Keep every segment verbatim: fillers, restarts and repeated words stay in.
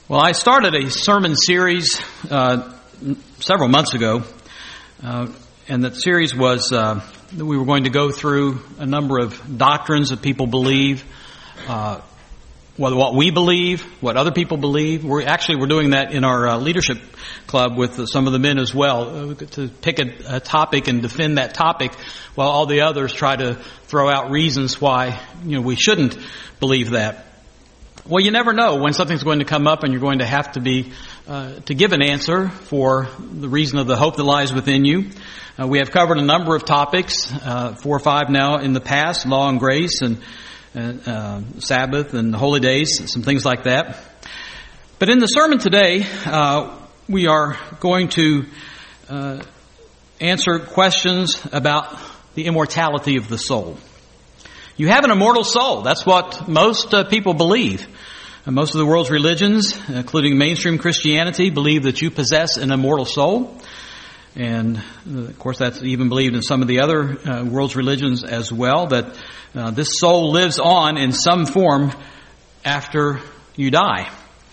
Well, I started a sermon series uh, several months ago, uh, and that series was uh, that we were going to go through a number of doctrines that people believe, uh, whether what we believe, what other people believe. We're actually we're doing that in our uh, leadership club with uh, some of the men as well, uh, to pick a, a topic and defend that topic, while all the others try to throw out reasons why you know we shouldn't believe that. Well, you never know when something's going to come up and you're going to have to be, uh, to give an answer for the reason of the hope that lies within you. Uh, we have covered a number of topics, uh, four or five now in the past, law and grace and, uh, Sabbath and holy days, some things like that. But in the sermon today, uh, we are going to, uh, answer questions about the immortality of the soul. You have an immortal soul. That's what most uh, people believe. And most of the world's religions, including mainstream Christianity, believe that you possess an immortal soul. And, uh, of course, that's even believed in some of the other uh, world's religions as well, that uh, this soul lives on in some form after you die.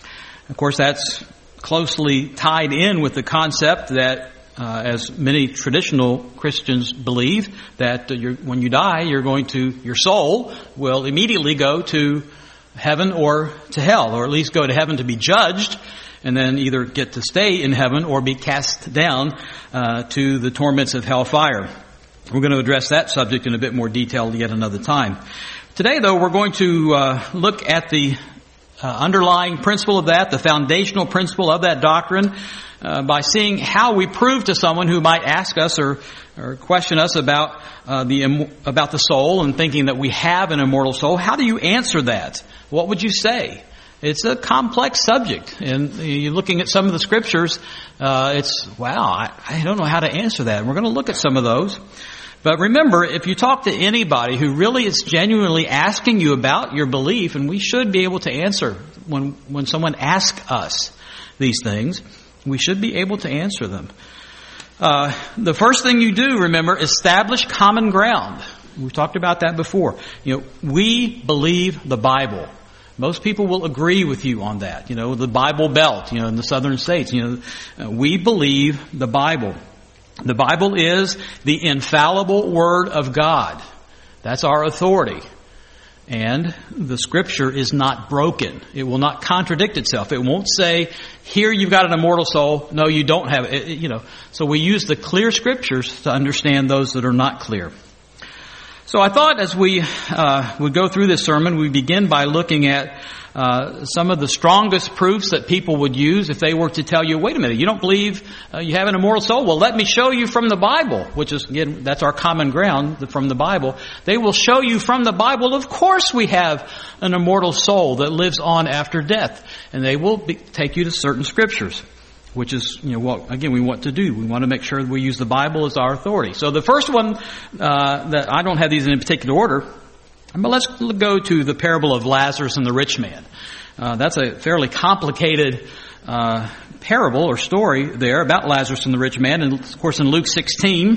Of course, that's closely tied in with the concept that Uh, as many traditional Christians believe, that uh, you're, when you die, you're going to, your soul will immediately go to heaven or to hell, or at least go to heaven to be judged, and then either get to stay in heaven or be cast down uh, to the torments of hellfire. We're going to address that subject in a bit more detail yet another time. Today, though, we're going to uh, look at the uh, underlying principle of that, the foundational principle of that doctrine, Uh, by seeing how we prove to someone who might ask us or, or question us about uh, the about the soul and thinking that we have an immortal soul. How do you answer that? What would you say? It's a complex subject, and you're looking at some of the scriptures. Uh, it's wow, I, I don't know how to answer that. And we're going to look at some of those. But remember, if you talk to anybody who really is genuinely asking you about your belief, and we should be able to answer when when someone asks us these things. We should be able to answer them. Uh, the first thing you do, remember, establish common ground. We've talked about that before. You know, we believe the Bible. Most people will agree with you on that. You know, the Bible Belt, you know, in the southern states, you know, uh, we believe the Bible. The Bible is the infallible Word of God. That's our authority. And the Scripture is not broken. It will not contradict itself. It won't say, here you've got an immortal soul. No, you don't have it. it you know, so we use the clear Scriptures to understand those that are not clear. So I thought as we uh, would go through this sermon, we begin by looking at uh, some of the strongest proofs that people would use if they were to tell you, wait a minute, you don't believe uh, you have an immortal soul? Well, let me show you from the Bible, which is, again, that's our common ground from the Bible. They will show you from the Bible, of course we have an immortal soul that lives on after death. And they will be, take you to certain scriptures, which is, you know, what, again, we want to do. We want to make sure that we use the Bible as our authority. So the first one, uh, that I don't have these in particular order, but let's go to the parable of Lazarus and the rich man. Uh, that's a fairly complicated uh, parable or story there about Lazarus and the rich man. And of course, in Luke sixteen,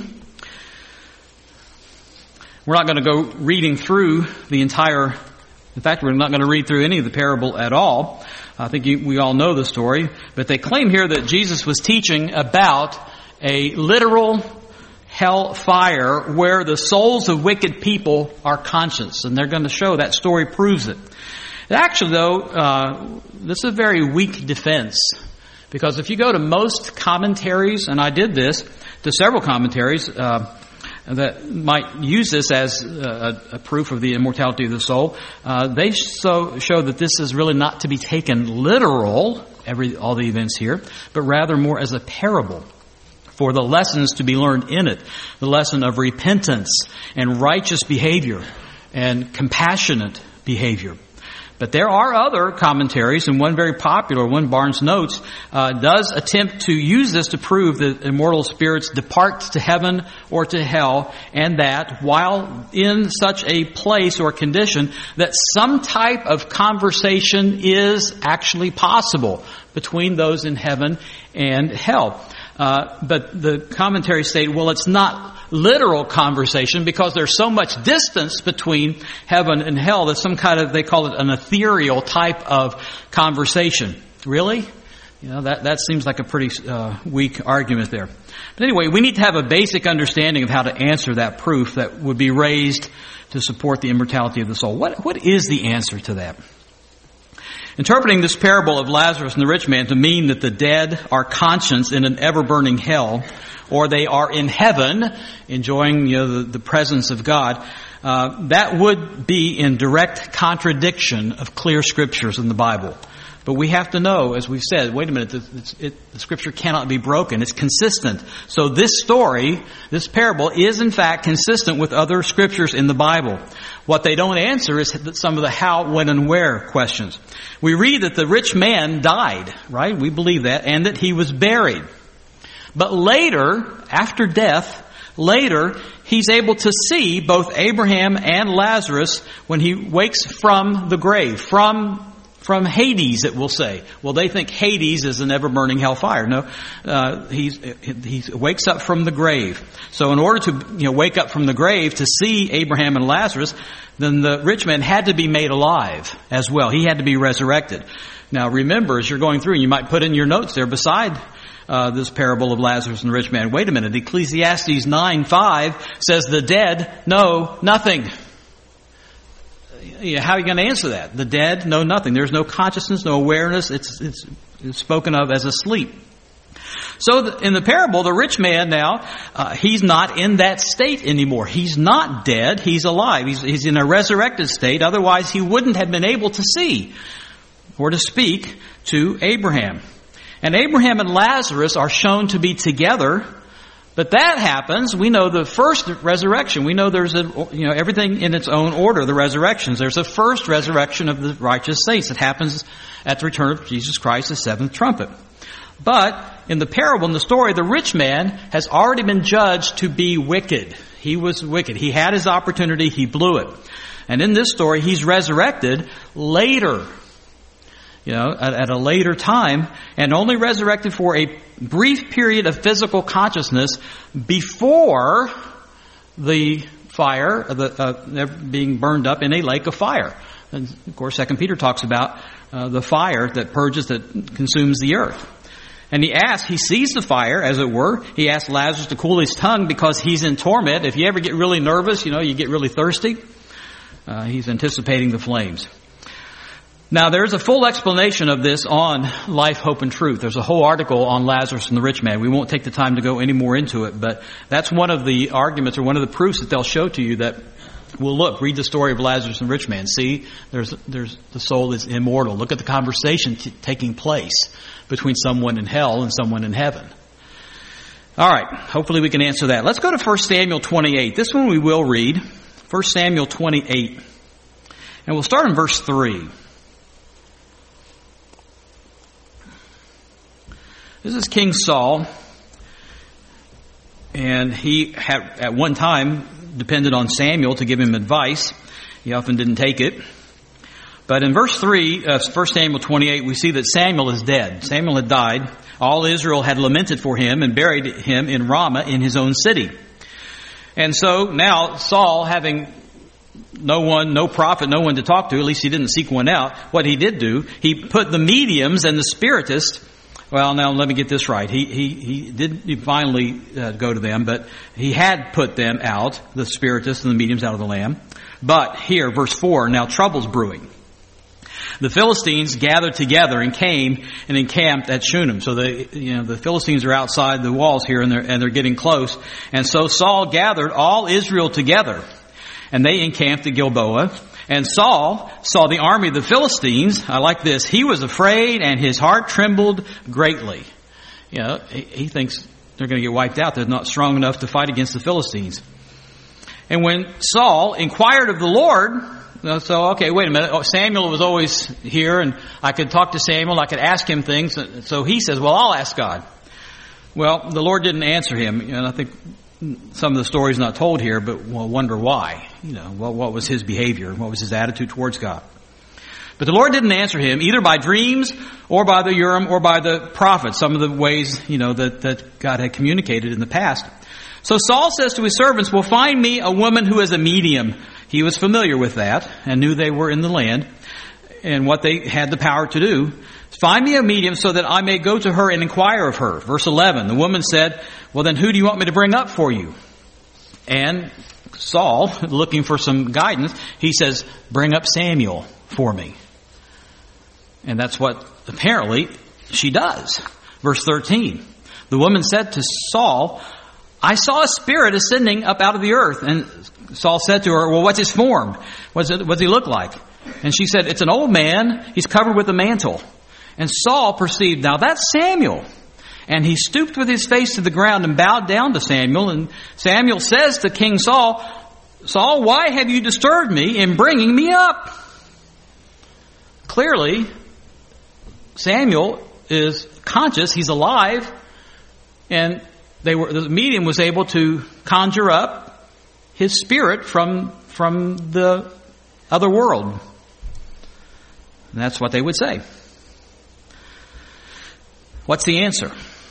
we're not going to go reading through the entire. In fact, we're not going to read through any of the parable at all. I think you, we all know the story. But they claim here that Jesus was teaching about a literal hell fire where the souls of wicked people are conscious. And they're going to show that story proves it. Actually, though, uh, this is a very weak defense. Because if you go to most commentaries, and I did this, to several commentaries uh, that might use this as a, a proof of the immortality of the soul, uh, they so show that this is really not to be taken literal, every all the events here, but rather more as a parable for the lessons to be learned in it. The lesson of repentance and righteous behavior and compassionate behavior. But there are other commentaries, and one very popular one, Barnes Notes, uh, does attempt to use this to prove that immortal spirits depart to heaven or to hell, and that while in such a place or condition, that some type of conversation is actually possible between those in heaven and hell. Uh, but the commentary stated, well, it's not literal conversation because there's so much distance between heaven and hell that some kind of, they call it an ethereal type of conversation. Really? You know, that, that seems like a pretty uh, weak argument there. But anyway, we need to have a basic understanding of how to answer that proof that would be raised to support the immortality of the soul. What, what is the answer to that? Interpreting this parable of Lazarus and the rich man to mean that the dead are conscious in an ever-burning hell, or they are in heaven enjoying, you know, the, the presence of God, uh, that would be in direct contradiction of clear scriptures in the Bible. But we have to know, as we've said, wait a minute, it's, it, the scripture cannot be broken. It's consistent. So this story, this parable, is in fact consistent with other scriptures in the Bible. What they don't answer is some of the how, when, and where questions. We read that the rich man died, right? We believe that, and that he was buried. But later, after death, later, he's able to see both Abraham and Lazarus when he wakes from the grave, from From Hades, it will say. Well, they think Hades is an ever-burning hellfire. No, uh, he's, he wakes up from the grave. So in order to, you know, wake up from the grave to see Abraham and Lazarus, then the rich man had to be made alive as well. He had to be resurrected. Now remember, as you're going through, and you might put in your notes there beside uh, this parable of Lazarus and the rich man, wait a minute, Ecclesiastes nine five says the dead know nothing. How are you going to answer that? The dead know nothing. There's no consciousness, no awareness. It's, it's, it's spoken of as asleep. So the, in the parable, the rich man now, uh, he's not in that state anymore. He's not dead. He's alive. He's, he's in a resurrected state. Otherwise, he wouldn't have been able to see or to speak to Abraham. And Abraham and Lazarus are shown to be together. But that happens, we know the first resurrection. We know there's a, you know, everything in its own order, the resurrections. There's a first resurrection of the righteous saints. It happens at the return of Jesus Christ, the seventh trumpet. But in the parable, in the story, the rich man has already been judged to be wicked. He was wicked. He had his opportunity. He blew it. And in this story, he's resurrected later. You know, at, at a later time, and only resurrected for a brief period of physical consciousness before the fire, the, uh, being burned up in a lake of fire. And of course, Second Peter talks about uh, the fire that purges, that consumes the earth. And he asks, he sees the fire, as it were. He asks Lazarus to cool his tongue because he's in torment. If you ever get really nervous, you know, you get really thirsty. Uh, he's anticipating the flames. Now, there's a full explanation of this on Life, Hope, and Truth. There's a whole article on Lazarus and the rich man. We won't take the time to go any more into it, but that's one of the arguments or one of the proofs that they'll show to you that, well, look, read the story of Lazarus and the rich man. See, there's, there's, the soul is immortal. Look at the conversation t- taking place between someone in hell and someone in heaven. All right, hopefully we can answer that. Let's go to First Samuel twenty-eight. This one we will read. First Samuel twenty-eight. And we'll start in verse three. This is King Saul, and he had at one time depended on Samuel to give him advice. He often didn't take it. But in verse three of First Samuel twenty-eight, we see that Samuel is dead. Samuel had died. All Israel had lamented for him and buried him in Ramah in his own city. And so now Saul, having no one, no prophet, no one to talk to, at least he didn't seek one out, what he did do, he put the mediums and the spiritists. Well, now let me get this right. He he he didn't finally uh, go to them, but he had put them out, the spiritists and the mediums out of the land. But here, verse four, now trouble's brewing. The Philistines gathered together and came and encamped at Shunem. So the you know the Philistines are outside the walls here, and they're and they're getting close. And so Saul gathered all Israel together, and they encamped at Gilboa. And Saul saw the army of the Philistines. I like this. He was afraid and his heart trembled greatly. You know, he, he thinks they're going to get wiped out. They're not strong enough to fight against the Philistines. And when Saul inquired of the Lord, so, okay, wait a minute. Oh, Samuel was always here and I could talk to Samuel. I could ask him things. So he says, well, I'll ask God. Well, the Lord didn't answer him. And I think some of the story's not told here, but we'll wonder why. You know, what, what was his behavior? What was his attitude towards God? But the Lord didn't answer him either by dreams or by the Urim or by the prophets, some of the ways, you know, that, that God had communicated in the past. So Saul says to his servants, well, find me a woman who is a medium. He was familiar with that and knew they were in the land. and what they had the power to do. Find me a medium so that I may go to her and inquire of her. Verse eleven, the woman said, well then who do you want me to bring up for you? And Saul, looking for some guidance, he says, bring up Samuel for me. And that's what apparently she does. Verse thirteen, the woman said to Saul, I saw a spirit ascending up out of the earth. And Saul said to her, well, what's his form? What's it, what's he look like? And she said, it's an old man. He's covered with a mantle. And Saul perceived, now that's Samuel. And he stooped with his face to the ground and bowed down to Samuel. And Samuel says to King Saul, Saul, why have you disturbed me in bringing me up? Clearly, Samuel is conscious. He's alive. And they were, the medium was able to conjure up his spirit from, from the other world. And that's what they would say. What's the answer?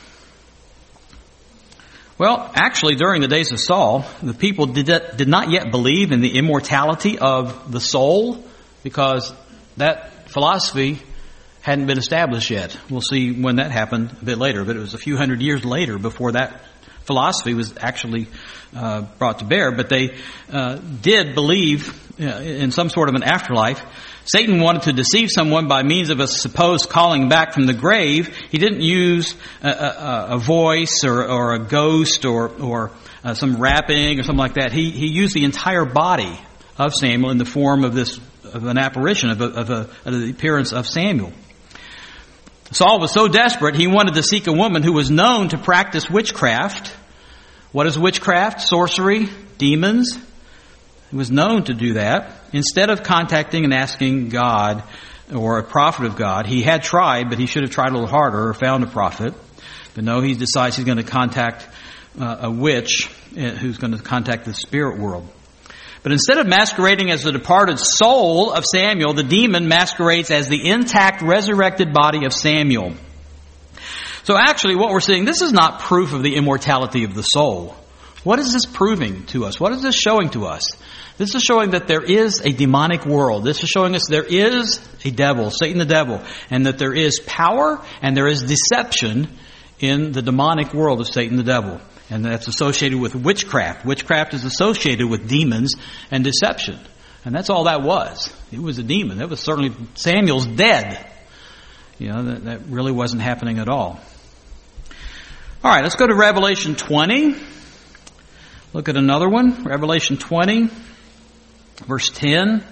Well, actually, during the days of Saul, the people did, did not yet believe in the immortality of the soul, because that philosophy hadn't been established yet. We'll see when that happened a bit later, but it was a few hundred years later before that philosophy was actually uh, brought to bear. But they uh, did believe uh, in some sort of an afterlife. Satan wanted to deceive someone by means of a supposed calling back from the grave. He didn't use a, a, a voice or, or a ghost or, or uh, some rapping or something like that. He, he used the entire body of Samuel in the form of this, of an apparition, of, a, of, a, of the appearance of Samuel. Saul was so desperate, he wanted to seek a woman who was known to practice witchcraft. What is witchcraft? Sorcery, demons. He was known to do that. Instead of contacting and asking God or a prophet of God, he had tried, but he should have tried a little harder or found a prophet. But no, he decides he's going to contact uh, a witch who's going to contact the spirit world. But instead of masquerading as the departed soul of Samuel, the demon masquerades as the intact, resurrected body of Samuel. So actually what we're seeing, this is not proof of the immortality of the soul. What is this proving to us? What is this showing to us? This is showing that there is a demonic world. This is showing us there is a devil, Satan the devil, and that there is power and there is deception in the demonic world of Satan the devil. And that's associated with witchcraft. Witchcraft is associated with demons and deception. And that's all that was. It was a demon. That was certainly, Samuel's dead. You know, that, that really wasn't happening at all. All right, let's go to Revelation twenty. Look at another one. Revelation twenty, verse ten.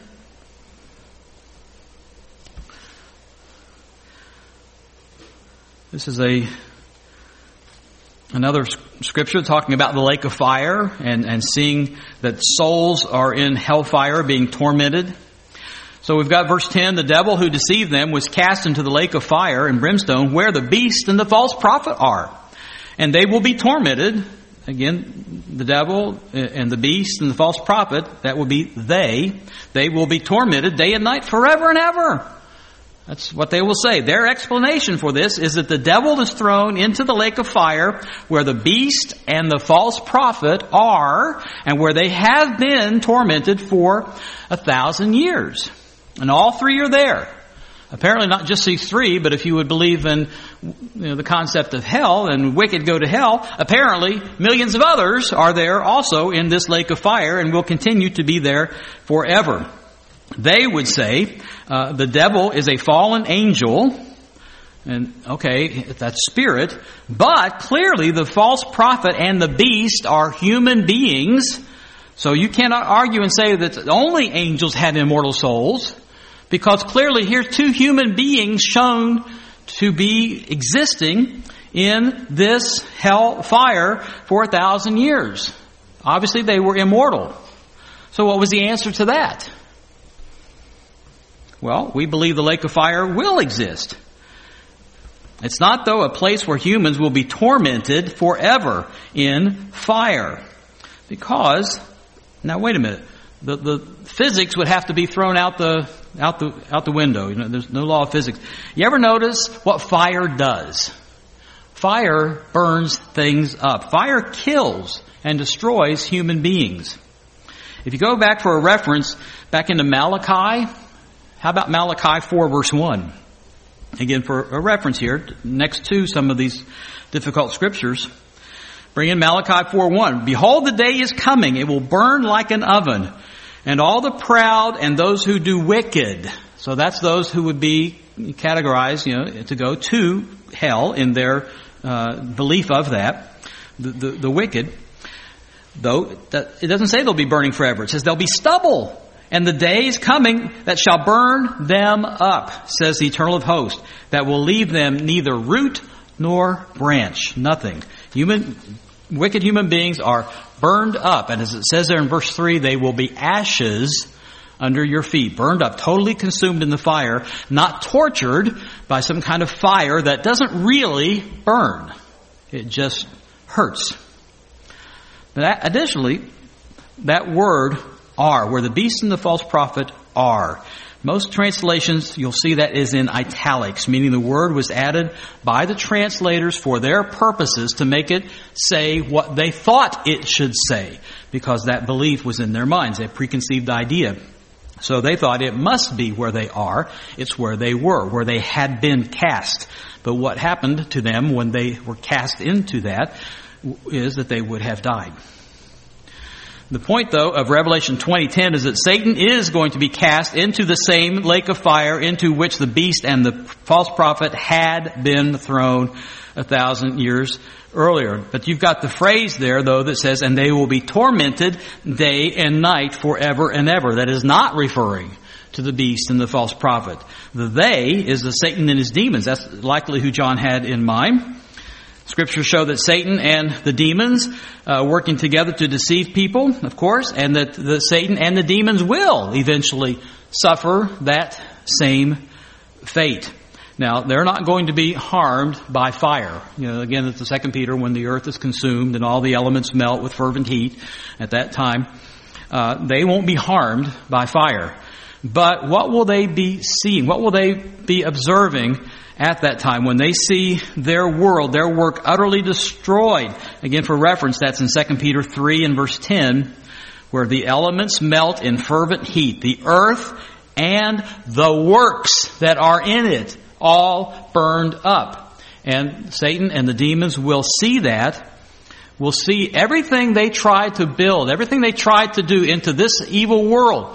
This is a another scripture talking about the lake of fire and, and seeing that souls are in hellfire being tormented. So we've got verse ten, the devil who deceived them was cast into the lake of fire and brimstone where the beast and the false prophet are. And they will be tormented. Again, the devil and the beast and the false prophet, that will be they. They will be tormented day and night forever and ever. That's what they will say. Their explanation for this is that the devil is thrown into the lake of fire where the beast and the false prophet are and where they have been tormented for a thousand years. And all three are there. Apparently not just these three, but if you would believe in you know, the concept of hell and wicked go to hell, apparently millions of others are there also in this lake of fire and will continue to be there forever. They would say uh, the devil is a fallen angel, and okay, that's spirit, but clearly the false prophet and the beast are human beings, so you cannot argue and say that only angels had immortal souls, because clearly here's two human beings shown to be existing in this hell fire for a thousand years. Obviously they were immortal. So what was the answer to that? Well, we believe the lake of fire will exist. It's not, though, a place where humans will be tormented forever in fire. Because, now wait a minute, the, the physics would have to be thrown out the out the out the window. You know, there's no law of physics. You ever notice what fire does? Fire burns things up. Fire kills and destroys human beings. If you go back for a reference back into Malachi, How about Malachi four verse one? Again, for a reference here, next to some of these difficult scriptures. Bring in Malachi four one. Behold, the day is coming. It will burn like an oven. And all the proud and those who do wicked. So that's those who would be categorized, you know, to go to hell in their uh, belief of that. The, the, the wicked. Though, it doesn't say they'll be burning forever. It says they'll be stubble. And the day is coming that shall burn them up, says the Eternal of Hosts, that will leave them neither root nor branch. Nothing. Human, wicked human beings are burned up. And as it says there in verse three, they will be ashes under your feet. Burned up, totally consumed in the fire, not tortured by some kind of fire that doesn't really burn. It just hurts. But additionally, that word are, where the beast and the false prophet are. Most translations, you'll see that is in italics, meaning the word was added by the translators for their purposes to make it say what they thought it should say, because that belief was in their minds, a preconceived idea. So they thought it must be where they are. It's where they were, where they had been cast. But what happened to them when they were cast into that is that they would have died. The point, though, of Revelation twenty ten is that Satan is going to be cast into the same lake of fire into which the beast and the false prophet had been thrown a thousand years earlier. But you've got the phrase there, though, that says, and they will be tormented day and night forever and ever. That is not referring to the beast and the false prophet. The they is the Satan and his demons. That's likely who John had in mind. Scriptures show that Satan and the demons uh, working together to deceive people, of course, and that the Satan and the demons will eventually suffer that same fate. Now, they're not going to be harmed by fire. You know, again, it's the Second Peter, when the earth is consumed and all the elements melt with fervent heat at that time. Uh, they won't be harmed by fire. But what will they be seeing? What will they be observing at that time when they see their world, their work utterly destroyed? Again, for reference, that's in Second Peter three and verse ten, where the elements melt in fervent heat. The earth and the works that are in it all burned up. And Satan and the demons will see that, will see everything they tried to build, everything they tried to do into this evil world.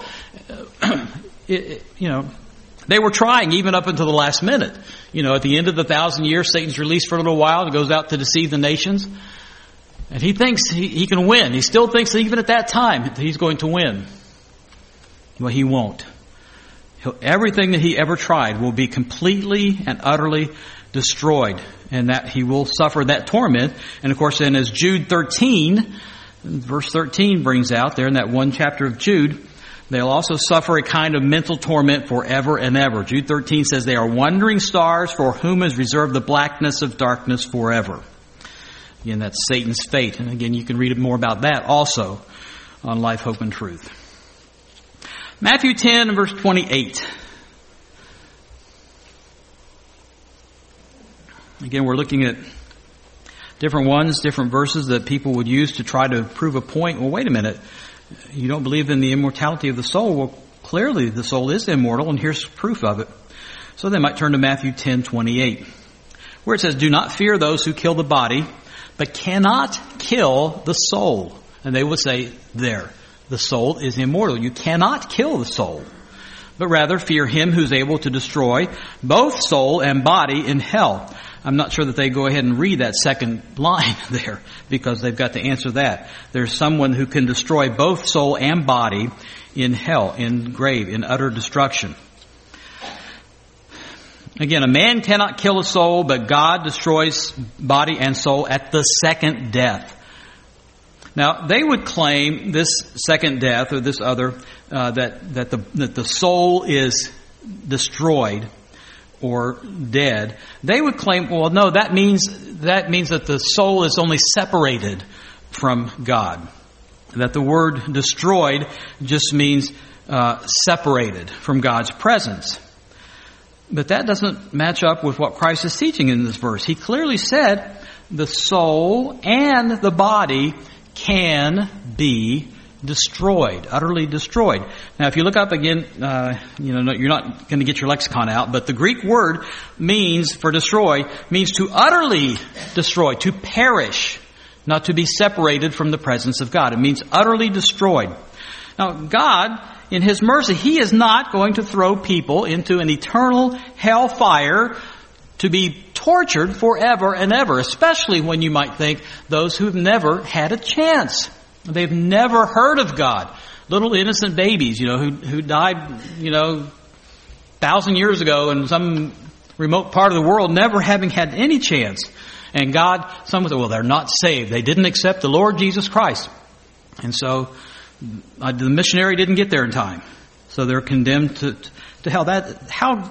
it, it, you know, they were trying even up until the last minute. You know, at the end of the thousand years, Satan's released for a little while and goes out to deceive the nations. And he thinks he, he can win. He still thinks that even at that time he's going to win. Well, he won't. He'll, everything that he ever tried will be completely and utterly destroyed. And that he will suffer that torment. And of course, then as Jude thirteen, verse thirteen brings out there in that one chapter of Jude, they'll also suffer a kind of mental torment forever and ever. Jude thirteen says they are wandering stars for whom is reserved the blackness of darkness forever. Again, that's Satan's fate. And again, you can read more about that also on Life, Hope, and Truth. Matthew ten and verse twenty-eight. Again, we're looking at different ones, different verses that people would use to try to prove a point. Well, wait a minute. You don't believe in the immortality of the soul? Well, clearly the soul is immortal, and here's proof of it. So they might turn to Matthew ten twenty-eight, where it says, do not fear those who kill the body, but cannot kill the soul. And they would say, there, the soul is immortal. You cannot kill the soul, but rather fear him who's able to destroy both soul and body in hell. I'm not sure that they go ahead and read that second line there, because they've got to answer that. There's someone who can destroy both soul and body in hell, in grave, in utter destruction. Again, a man cannot kill a soul, but God destroys body and soul at the second death. Now, they would claim this second death, or this other, uh, that, that the, that the soul is destroyed or dead. They would claim, well, no, that means, that means that the soul is only separated from God. That the word destroyed just means, uh, separated from God's presence. But that doesn't match up with what Christ is teaching in this verse. He clearly said the soul and the body can be destroyed, utterly destroyed. Now, if you look up again, uh, you know, you're not going to get your lexicon out, but the Greek word means, for destroy, means to utterly destroy, to perish, not to be separated from the presence of God. It means utterly destroyed. Now, God, in His mercy, He is not going to throw people into an eternal hellfire to be tortured forever and ever, especially when you might think those who've never had a chance. They've never heard of God. Little innocent babies, you know, who who died, you know, thousand years ago in some remote part of the world, never having had any chance. And God, some would say, well, they're not saved. They didn't accept the Lord Jesus Christ. And so uh, the missionary didn't get there in time. So they're condemned to, to hell. That, how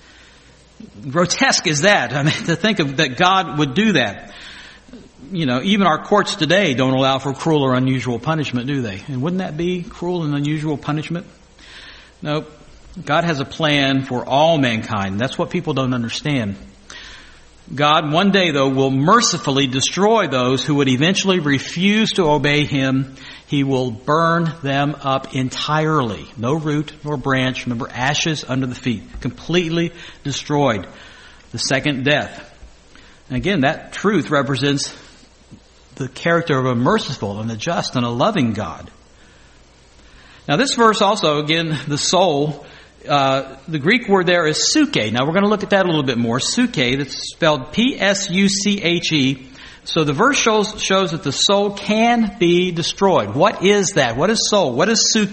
grotesque is that? I mean, to think of that God would do that. You know, even our courts today don't allow for cruel or unusual punishment, do they? And wouldn't that be cruel and unusual punishment? No. God has a plan for all mankind. That's what people don't understand. God, one day, though, will mercifully destroy those who would eventually refuse to obey Him. He will burn them up entirely. No root nor branch. Remember, ashes under the feet. Completely destroyed. The second death. And again, that truth represents the character of a merciful and a just and a loving God. Now, this verse also, again, the soul, uh, the Greek word there is suke. Now, we're going to look at that a little bit more. Suke, that's spelled P S U C H E. So the verse shows, shows that the soul can be destroyed. What is that? What is soul? What is suke?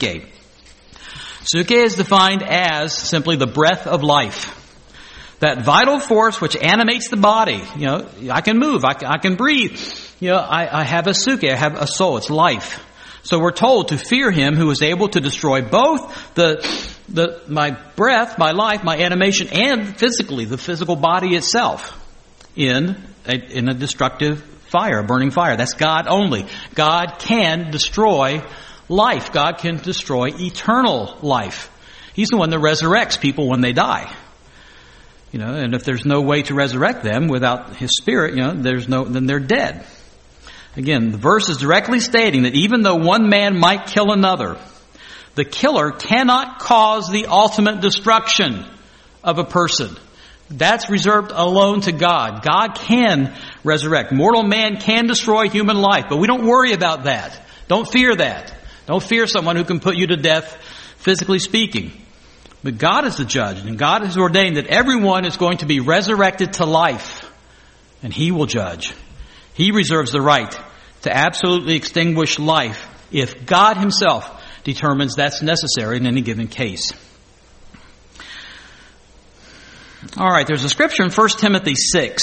Suke is defined as simply the breath of life. That vital force which animates the body. You know, I can move, I can, I can breathe. You know, I, I have a suke, I have a soul, it's life. So we're told to fear Him who is able to destroy both the, the, my breath, my life, my animation, and physically, the physical body itself in a, in a destructive fire, a burning fire. That's God only. God can destroy life. God can destroy eternal life. He's the one that resurrects people when they die. You know, and if there's no way to resurrect them without His Spirit, you know, there's no, then they're dead. Again, the verse is directly stating that even though one man might kill another, the killer cannot cause the ultimate destruction of a person. That's reserved alone to God. God can resurrect. Mortal man can destroy human life, but we don't worry about that. Don't fear that. Don't fear someone who can put you to death, physically speaking. But God is the judge, and God has ordained that everyone is going to be resurrected to life, and He will judge. He reserves the right to absolutely extinguish life if God Himself determines that's necessary in any given case. All right, there's a scripture in First Timothy six.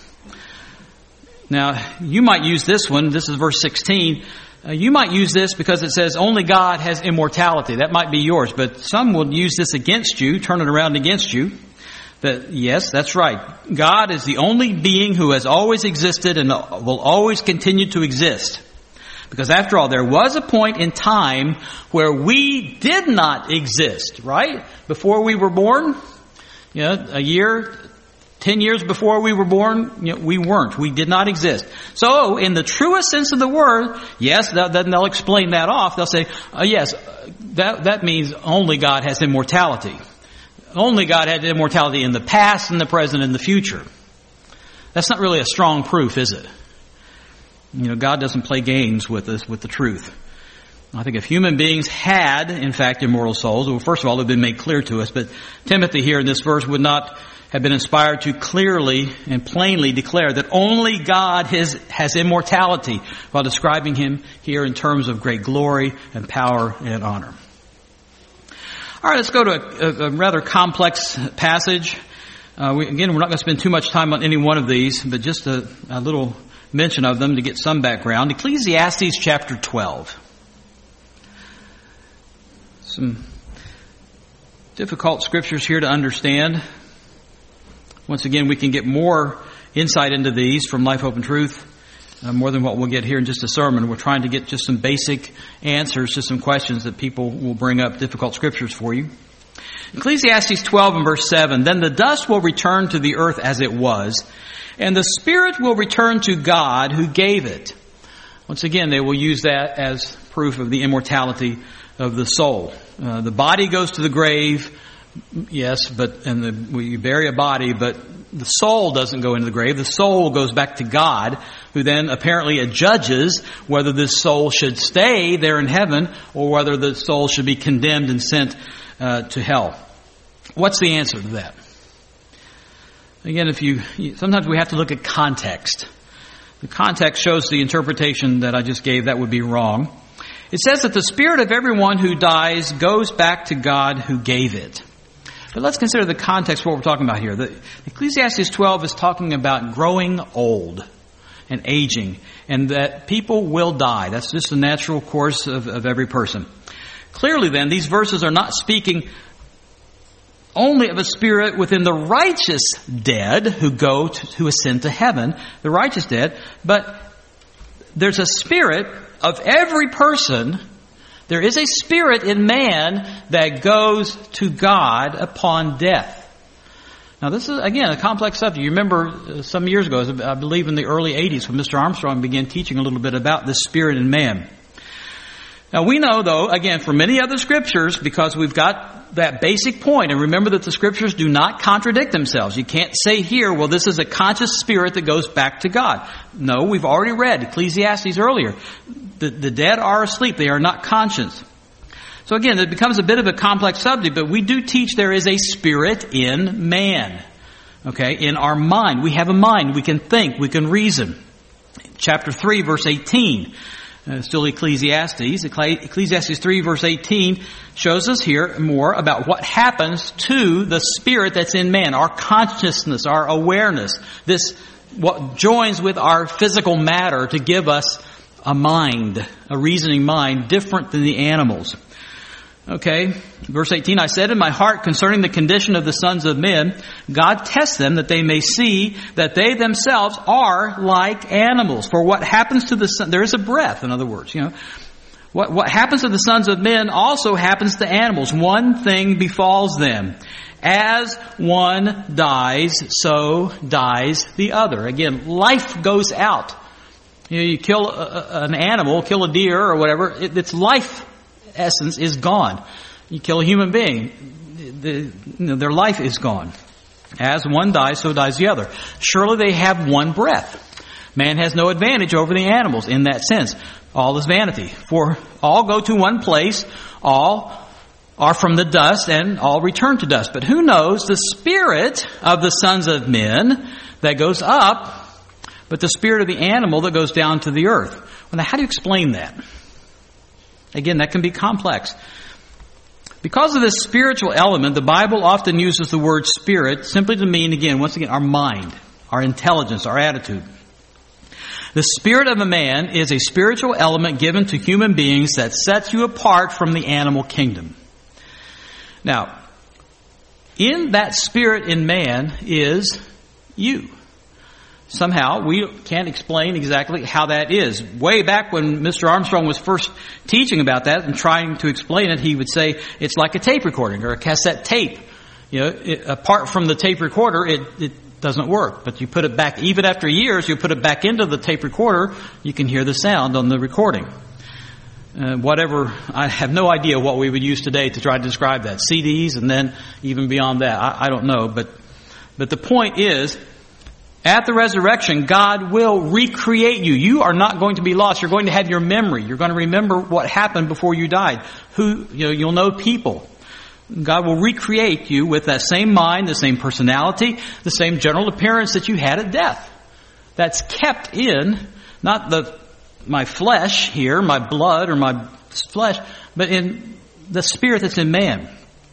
Now, you might use this one. This is verse sixteen. Uh, you might use this because it says only God has immortality. That might be yours, but some will use this against you, turn it around against you. That, yes, that's right. God is the only being who has always existed and will always continue to exist. Because after all, there was a point in time where we did not exist, right? Before we were born, you know, a year, ten years before we were born, you know, we weren't. We did not exist. So, in the truest sense of the word, yes, that, then they'll explain that off. They'll say, uh, yes, that, that means only God has immortality. Only God had immortality in the past, in the present, and the future. That's not really a strong proof, is it? You know, God doesn't play games with us, with the truth. I think if human beings had, in fact, immortal souls, well, first of all, they've been made clear to us, but Timothy here in this verse would not have been inspired to clearly and plainly declare that only God has, has immortality while describing Him here in terms of great glory and power and honor. All right, let's go to a, a, a rather complex passage. Uh, we, again, we're not going to spend too much time on any one of these, but just a, a little mention of them to get some background. Ecclesiastes chapter twelve. Some difficult scriptures here to understand. Once again, we can get more insight into these from Life, Hope, and Truth, uh, more than what we'll get here in just a sermon. We're trying to get just some basic answers to some questions that people will bring up difficult scriptures for you. Ecclesiastes twelve and verse seven, "Then the dust will return to the earth as it was, and the spirit will return to God who gave it." Once again, they will use that as proof of the immortality of the soul. Uh, the body goes to the grave, yes, but and the, we bury a body, but the soul doesn't go into the grave. The soul goes back to God, who then apparently adjudges whether this soul should stay there in heaven or whether the soul should be condemned and sent uh, to hell. What's the answer to that? Again, if you sometimes we have to look at context. The context shows the interpretation that I just gave that would be wrong. It says that the spirit of everyone who dies goes back to God who gave it. But let's consider the context of what we're talking about here. The Ecclesiastes twelve is talking about growing old and aging, and that people will die. That's just the natural course of, of every person. Clearly then, these verses are not speaking only of a spirit within the righteous dead who go to, who ascend to heaven, the righteous dead, but there's a spirit of every person. There is a spirit in man that goes to God upon death. Now this is, again, a complex subject. You remember uh, some years ago, I believe in the early eighties, when Mister Armstrong began teaching a little bit about this spirit in man. Now we know, though, again, from many other scriptures, because we've got that basic point, and remember that the scriptures do not contradict themselves. You can't say here, well, this is a conscious spirit that goes back to God. No, we've already read Ecclesiastes earlier. The, the dead are asleep. They are not conscious. So again, it becomes a bit of a complex subject, but we do teach there is a spirit in man. Okay, in our mind. We have a mind. We can think. We can reason. Chapter three, verse eighteen. Uh, still Ecclesiastes. Ecclesiastes three verse eighteen shows us here more about what happens to the spirit that's in man. Our consciousness, our awareness. This, what joins with our physical matter to give us a mind, a reasoning mind, different than the animals. Okay, verse eighteen, I said in my heart concerning the condition of the sons of men, God tests them that they may see that they themselves are like animals. For what happens to the son, there is a breath, in other words, you know. What, what happens to the sons of men also happens to animals. One thing befalls them. As one dies, so dies the other. Again, life goes out. You know, you kill a, an animal, kill a deer or whatever, it, its life essence is gone. You kill a human being, the, you know, their life is gone. As one dies, so dies the other. Surely they have one breath. Man has no advantage over the animals in that sense. All is vanity. For all go to one place, all are from the dust, and all return to dust. But who knows the spirit of the sons of men that goes up, but the spirit of the animal that goes down to the earth? Well, now how do you explain that? Again, that can be complex. Because of this spiritual element, the Bible often uses the word spirit simply to mean, again, once again, our mind, our intelligence, our attitude. The spirit of a man is a spiritual element given to human beings that sets you apart from the animal kingdom. Now, in that spirit in man is you. Somehow, we can't explain exactly how that is. Way back when Mister Armstrong was first teaching about that and trying to explain it, he would say it's like a tape recording or a cassette tape. You know, it, apart from the tape recorder, it, it doesn't work. But you put it back, even after years, you put it back into the tape recorder, you can hear the sound on the recording. Uh, whatever, I have no idea what we would use today to try to describe that. C Ds and then even beyond that, I, I don't know. But, but the point is, at the resurrection, God will recreate you. You are not going to be lost. You're going to have your memory. You're going to remember what happened before you died. Who, you know, you'll know people. God will recreate you with that same mind, the same personality, the same general appearance that you had at death. That's kept in, not the, my flesh here, my blood or my flesh, but in the spirit that's in man.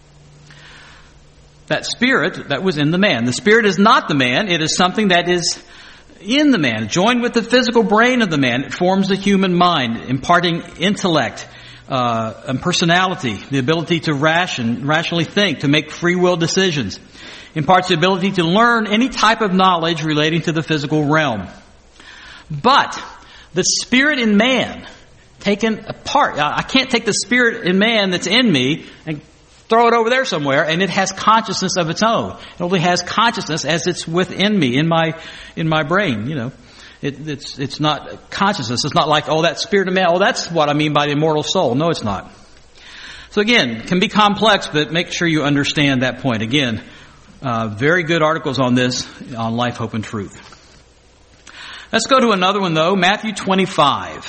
That spirit that was in the man. The spirit is not the man. It is something that is in the man. Joined with the physical brain of the man, it forms the human mind, imparting intellect uh, and personality, the ability to ration, rationally think, to make free will decisions. Imparts the ability to learn any type of knowledge relating to the physical realm. But the spirit in man, taken apart, I can't take the spirit in man that's in me and throw it over there somewhere, and it has consciousness of its own. It only has consciousness as it's within me, in my in my brain, you know. It, it's, it's not consciousness. It's not like, oh, that spirit of man, oh, that's what I mean by the immortal soul. No, it's not. So again, it can be complex, but make sure you understand that point. Again, uh, very good articles on this, on Life, Hope, and Truth. Let's go to another one though, Matthew twenty-five.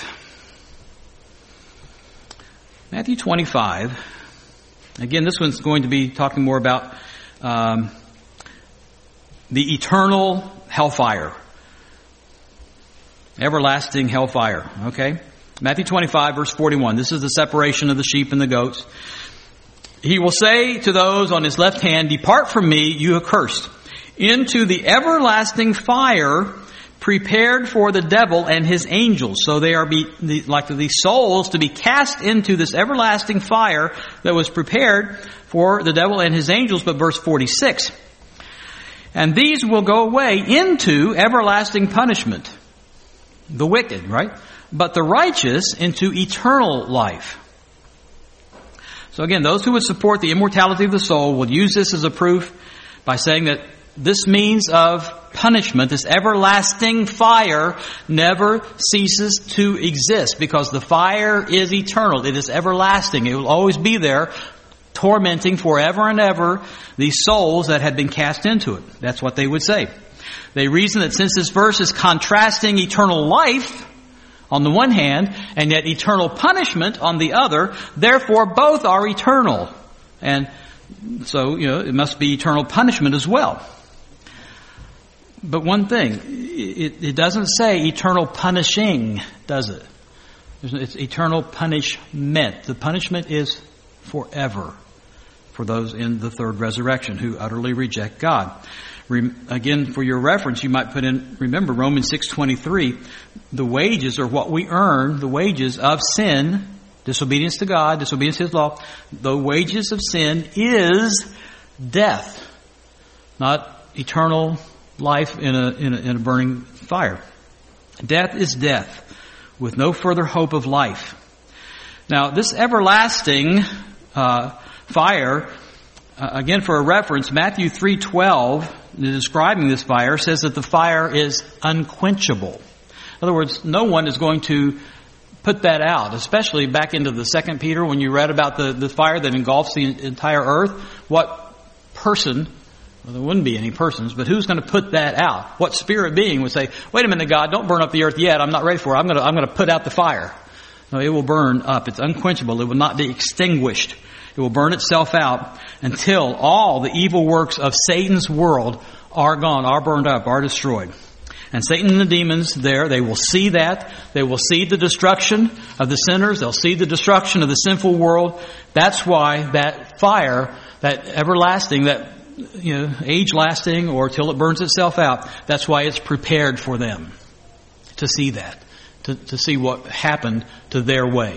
Matthew twenty-five. Again, this one's going to be talking more about um, the eternal hellfire. Everlasting hellfire. Okay? Matthew twenty-five, verse forty-one. This is the separation of the sheep and the goats. He will say to those on his left hand, "Depart from me, you accursed, into the everlasting fire prepared for the devil and his angels." So they are be, the, like these souls to be cast into this everlasting fire that was prepared for the devil and his angels. But verse forty-six, "And these will go away into everlasting punishment." The wicked, right? "But the righteous into eternal life." So again, those who would support the immortality of the soul will use this as a proof by saying that this means of punishment, this everlasting fire, never ceases to exist because the fire is eternal. It is everlasting. It will always be there, tormenting forever and ever these souls that had been cast into it. That's what they would say. They reason that since this verse is contrasting eternal life on the one hand and yet eternal punishment on the other, therefore both are eternal. And so, you know, it must be eternal punishment as well. But one thing, it, it doesn't say eternal punishing, does it? It's eternal punishment. The punishment is forever for those in the third resurrection who utterly reject God. Re- again, for your reference, you might put in, remember Romans six twenty-three, the wages are what we earn, the wages of sin, disobedience to God, disobedience to His law. The wages of sin is death, not eternal life in a, in a, in a burning fire. Death is death, with no further hope of life. Now, this everlasting uh, fire, uh, again for a reference, Matthew three twelve, describing this fire, says that the fire is unquenchable. In other words, no one is going to put that out, especially back into the Second Peter when you read about the, the fire that engulfs the entire earth. What person, well, there wouldn't be any persons, but who's going to put that out? What spirit being would say, "Wait a minute, God, don't burn up the earth yet. I'm not ready for it. I'm going to, I'm going to put out the fire." No, it will burn up. It's unquenchable. It will not be extinguished. It will burn itself out until all the evil works of Satan's world are gone, are burned up, are destroyed. And Satan and the demons there, they will see that. They will see the destruction of the sinners. They'll see the destruction of the sinful world. That's why that fire, that everlasting, that, you know, age-lasting or till it burns itself out, that's why it's prepared for them to see that, to, to see what happened to their way.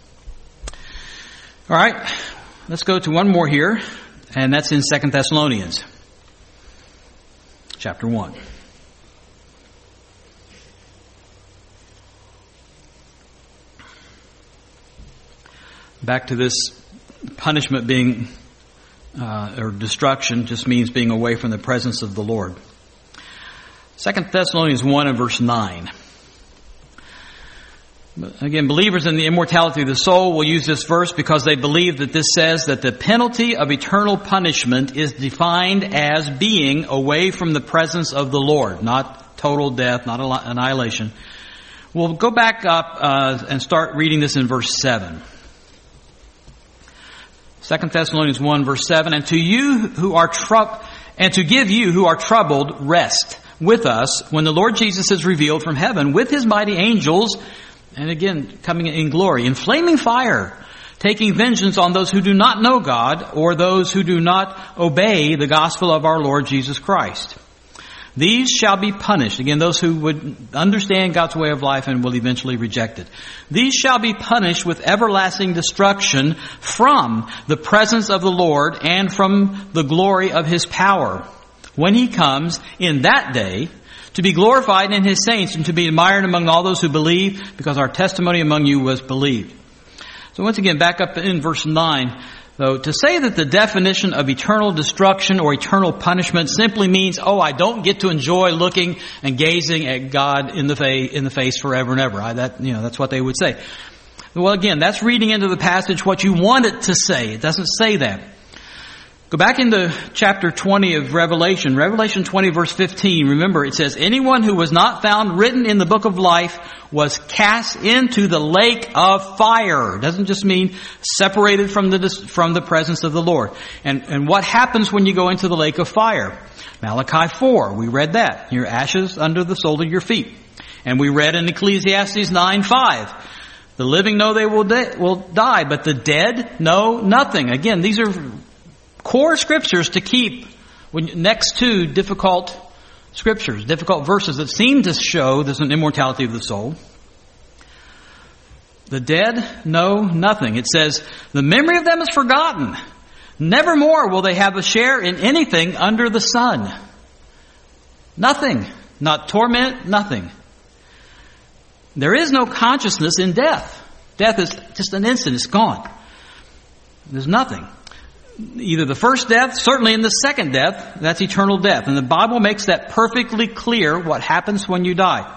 All right, let's go to one more here, and that's in Second Thessalonians, chapter one. Back to this punishment being, uh, or destruction just means being away from the presence of the Lord. Second Thessalonians one and verse nine. Again, believers in the immortality of the soul will use this verse because they believe that this says that the penalty of eternal punishment is defined as being away from the presence of the Lord, not total death, not annihilation. We'll go back up uh, and start reading this in verse seven. Second Thessalonians one verse seven, "And to you who are troubled, and to give you who are troubled rest with us when the Lord Jesus is revealed from heaven with His mighty angels," and again, coming in glory, "in flaming fire, taking vengeance on those who do not know God or those who do not obey the gospel of our Lord Jesus Christ. These shall be punished." Again, those who would understand God's way of life and will eventually reject it. "These shall be punished with everlasting destruction from the presence of the Lord and from the glory of His power, when He comes in that day to be glorified in His saints and to be admired among all those who believe, because our testimony among you was believed." So once again, back up in verse nine, So to say that the definition of eternal destruction or eternal punishment simply means, oh, I don't get to enjoy looking and gazing at God in the face, in the face forever and ever. I, that, you know, that's what they would say. Well, again, that's reading into the passage what you want it to say. It doesn't say that. Go back into chapter twenty of Revelation. Revelation twenty verse fifteen. Remember, it says, anyone who was not found written in the book of life was cast into the lake of fire. It doesn't just mean separated from the, from the presence of the Lord. And, and what happens when you go into the lake of fire? Malachi four, we read that. Your ashes under the sole of your feet. And we read in Ecclesiastes nine five. The living know they will, de- will die, but the dead know nothing. Again, these are core scriptures to keep when, next to difficult scriptures, difficult verses that seem to show there's an immortality of the soul. The dead know nothing. It says, the memory of them is forgotten. Nevermore will they have a share in anything under the sun. Nothing. Not torment, nothing. There is no consciousness in death. Death is just an instant. It's gone. There's nothing. Either the first death, certainly in the second death, that's eternal death. And the Bible makes that perfectly clear what happens when you die.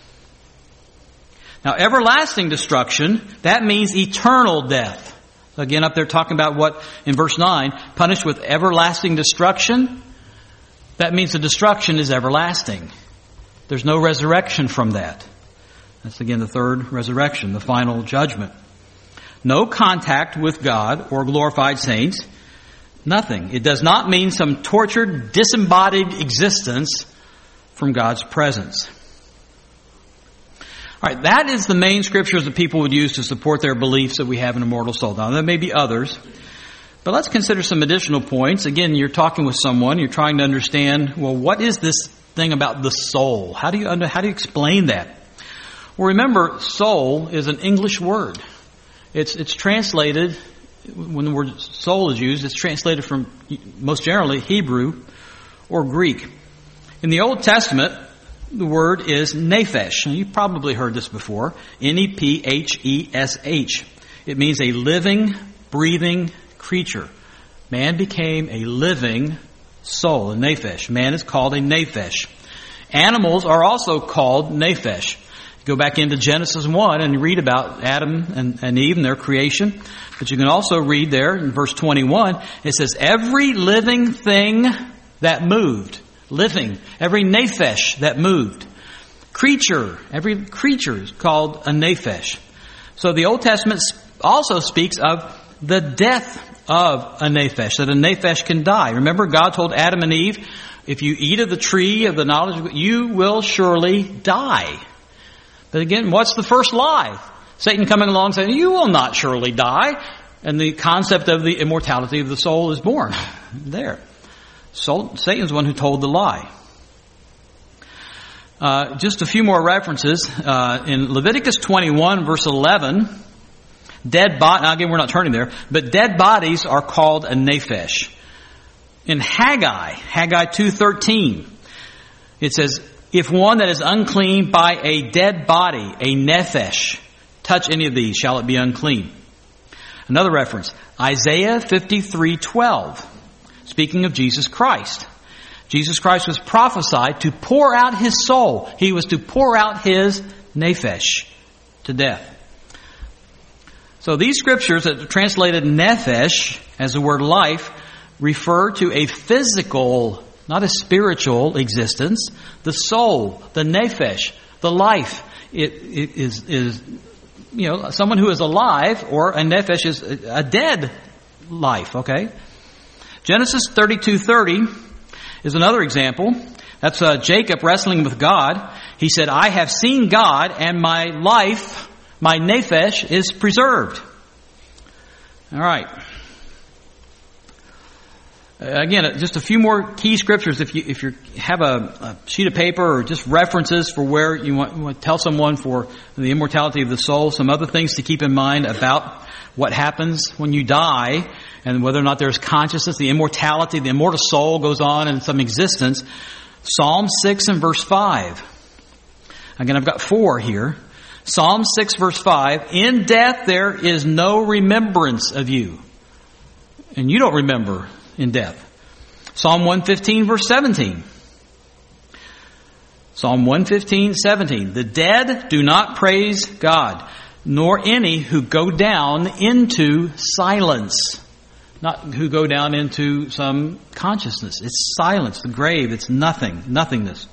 Now, everlasting destruction, that means eternal death. Again, up there talking about what, in verse nine, punished with everlasting destruction. That means the destruction is everlasting. There's no resurrection from that. That's again the third resurrection, the final judgment. No contact with God or glorified saints. Nothing. It does not mean some tortured, disembodied existence from God's presence. All right, that is the main scriptures that people would use to support their beliefs that we have an immortal soul. Now, there may be others, but let's consider some additional points. Again, you're talking with someone, you're trying to understand, well, what is this thing about the soul? How do you under, how do you explain that? Well, remember, soul is an English word. It's it's translated, when the word soul is used, it's translated from, most generally, Hebrew or Greek. In the Old Testament, the word is nephesh. And you've probably heard this before. N E P H E S H. It means a living, breathing creature. Man became a living soul, a nephesh. Man is called a nephesh. Animals are also called nephesh. Go back into Genesis one and read about Adam and, and Eve and their creation. But you can also read there in verse twenty-one, it says, every living thing that moved, living, every nephesh that moved, creature, every creature is called a nephesh. So the Old Testament also speaks of the death of a nephesh, that a nephesh can die. Remember, God told Adam and Eve, if you eat of the tree of the knowledge of, you will surely die. But again, what's the first lie? Satan coming along saying, you will not surely die. And the concept of the immortality of the soul is born there. So Satan's the one who told the lie. Uh, just a few more references. Uh, in Leviticus twenty-one, verse eleven, dead bodies, now again, we're not turning there, but dead bodies are called a nephesh. In Haggai, Haggai two thirteen, it says, if one that is unclean by a dead body, a nephesh, touch any of these, shall it be unclean. Another reference, Isaiah fifty-three twelve, speaking of Jesus Christ. Jesus Christ was prophesied to pour out His soul. He was to pour out His nephesh to death. So these scriptures that are translated nephesh as the word life refer to a physical, not a spiritual existence. The soul, the nephesh, the life, it, it is, is, you know, someone who is alive, or a nephesh is a dead life, okay? Genesis thirty-two thirty is another example. That's uh, Jacob wrestling with God. He said, I have seen God, and my life, my nephesh, is preserved. All right. Again, just a few more key scriptures. If you if you have a, a sheet of paper or just references for where you want, you want to tell someone for the immortality of the soul, some other things to keep in mind about what happens when you die and whether or not there's consciousness, the immortality, the immortal soul goes on in some existence. Psalm six and verse five. Again, I've got four here. Psalm six verse five. In death there is no remembrance of you. and you don't remember in death. Psalm one fifteen, verse seventeen. Psalm one fifteen, seventeen. The dead do not praise God, nor any who go down into silence. Not who go down into some consciousness. It's silence, the grave. It's nothing, nothingness.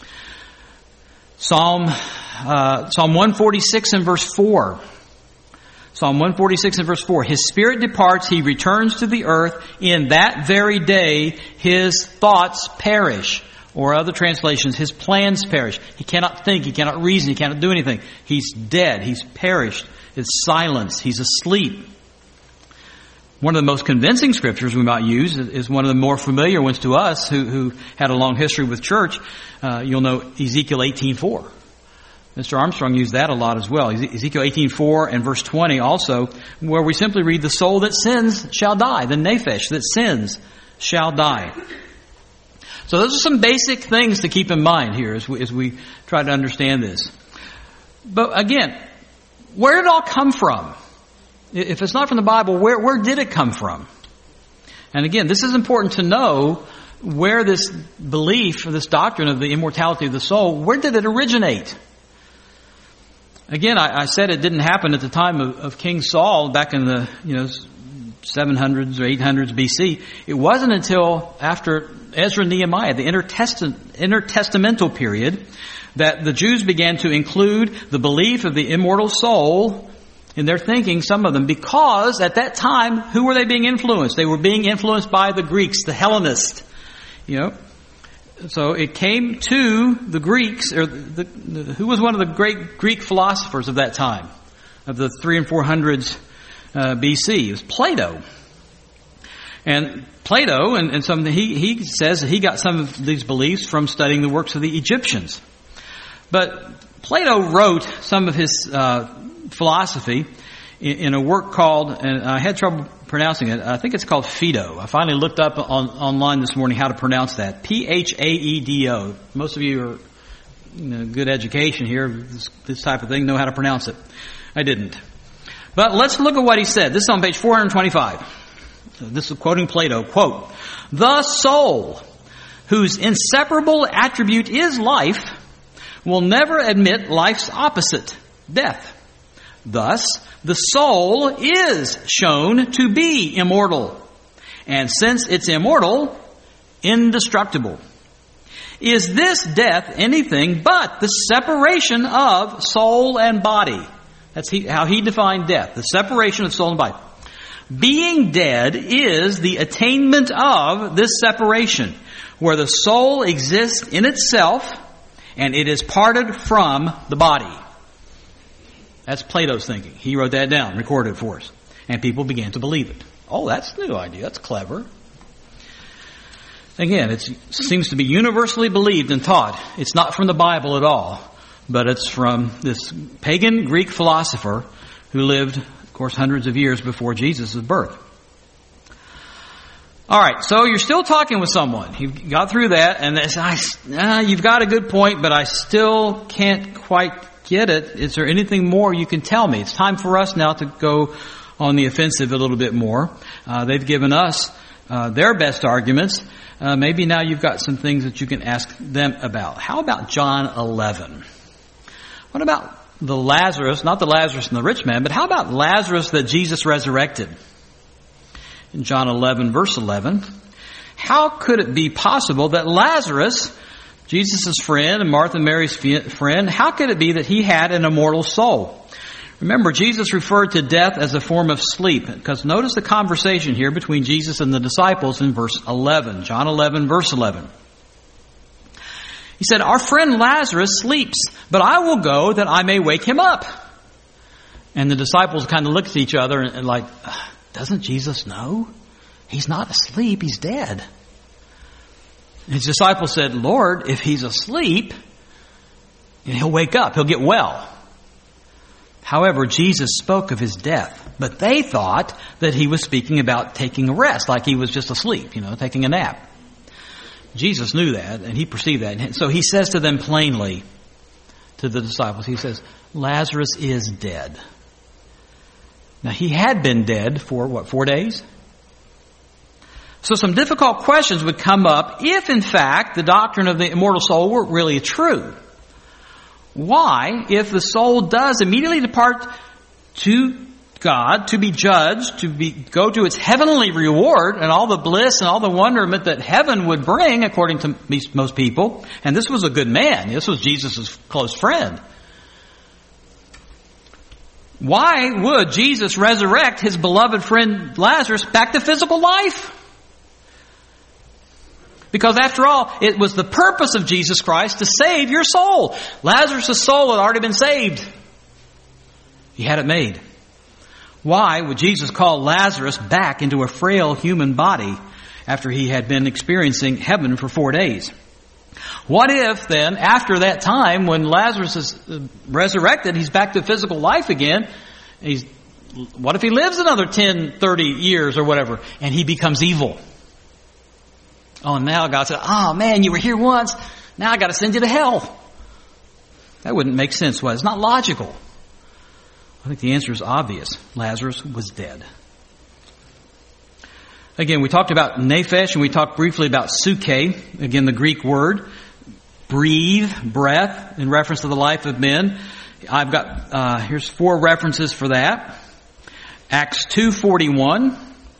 Psalm uh, Psalm one forty-six and verse four. Psalm one forty-six and verse four. His spirit departs, he returns to the earth. In that very day, his thoughts perish. Or other translations, his plans perish. He cannot think, he cannot reason, he cannot do anything. He's dead, he's perished. It's silence, he's asleep. One of the most convincing scriptures we might use is one of the more familiar ones to us who, who had a long history with church. Uh, you'll know Ezekiel eighteen four. Mister Armstrong used that a lot as well. Ezekiel eighteen four and verse twenty also, where we simply read, the soul that sins shall die. The nephesh that sins shall die. So those are some basic things to keep in mind here as we, as we try to understand this. But again, where did it all come from? If it's not from the Bible, where, where did it come from? And again, this is important to know where this belief, or this doctrine of the immortality of the soul, where did it originate? Again, I, I said it didn't happen at the time of, of King Saul back in the, you know, seven hundreds or eight hundreds B C. It wasn't until after Ezra and Nehemiah, the intertestament, intertestamental period, that the Jews began to include the belief of the immortal soul in their thinking, some of them, because at that time, who were they being influenced? They were being influenced by the Greeks, the Hellenists. You know, so it came to the Greeks, or the, the, who was one of the great Greek philosophers of that time, of the three and four hundreds uh, B C. It was Plato. And Plato, and, and some, he, he says that he got some of these beliefs from studying the works of the Egyptians. But Plato wrote some of his uh, philosophy in, in a work called, and I had trouble pronouncing it, I think it's called Phaedo. I finally looked up on, online this morning how to pronounce that. P H A E D O. Most of you are, you know, good education here, this, this type of thing, know how to pronounce it. I didn't. But let's look at what he said. This is on page four twenty-five. This is quoting Plato, quote, the soul, whose inseparable attribute is life, will never admit life's opposite, death. Thus, the soul is shown to be immortal. And since it's immortal, indestructible. Is this death anything but the separation of soul and body? That's he, how he defined death, the separation of soul and body. Being dead is the attainment of this separation, where the soul exists in itself and it is parted from the body. That's Plato's thinking. He wrote that down, recorded it for us. And people began to believe it. Oh, that's a new idea. That's clever. Again, it seems to be universally believed and taught. It's not from the Bible at all, but it's from this pagan Greek philosopher who lived, of course, hundreds of years before Jesus' birth. All right, so you're still talking with someone. You've got through that, and I, uh, you've got a good point, but I still can't quite get it. Is there anything more you can tell me? It's time for us now to go on the offensive a little bit more. Uh, they've given us uh, their best arguments. Uh, maybe now you've got some things that you can ask them about. How about John eleven? What about the Lazarus, not the Lazarus and the rich man, but how about Lazarus that Jesus resurrected? In John eleven, verse eleven, how could it be possible that Lazarus, Jesus' friend and Martha and Mary's friend, how could it be that he had an immortal soul? Remember, Jesus referred to death as a form of sleep, because notice the conversation here between Jesus and the disciples in verse eleven, John eleven, verse eleven. He said, our friend Lazarus sleeps, but I will go that I may wake him up. And the disciples kind of looked at each other and, and like, doesn't Jesus know? He's not asleep, he's dead. His disciples said, Lord, if he's asleep, he'll wake up, he'll get well. However, Jesus spoke of his death, but they thought that he was speaking about taking a rest, like he was just asleep, you know, taking a nap. Jesus knew that, and he perceived that. And so he says to them plainly, to the disciples, he says, Lazarus is dead. Now, he had been dead for, what, four days? So some difficult questions would come up if, in fact, the doctrine of the immortal soul were really true. Why, if the soul does immediately depart to God, to be judged, to be go to its heavenly reward and all the bliss and all the wonderment that heaven would bring, according to most people, and this was a good man, this was Jesus' close friend, why would Jesus resurrect his beloved friend Lazarus back to physical life? Because after all, it was the purpose of Jesus Christ to save your soul. Lazarus' soul had already been saved. He had it made. Why would Jesus call Lazarus back into a frail human body after he had been experiencing heaven for four days? What if then, after that time, when Lazarus is resurrected, he's back to physical life again, he's, what if he lives another ten, thirty years or whatever, and he becomes evil? Oh, and now God said, oh man, you were here once, now I got to send you to hell. That wouldn't make sense, was it? It's not logical. I think the answer is obvious. Lazarus was dead. Again, we talked about nephesh and we talked briefly about suke. Again, the Greek word, breathe, breath, in reference to the life of men. I've got, uh, here's four references for that. Acts two forty-one.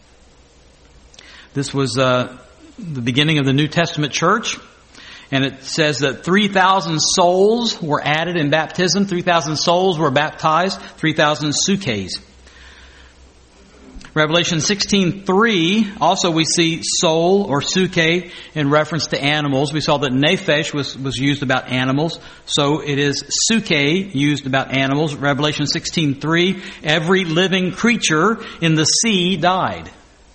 This was, uh, the beginning of the New Testament church. And it says that three thousand souls were added in baptism. three thousand souls were baptized. three thousand sukes. Revelation sixteen three, also we see soul or suke in reference to animals. We saw that nephesh was, was used about animals. So it is suke used about animals. Revelation sixteen three, every living creature in the sea died.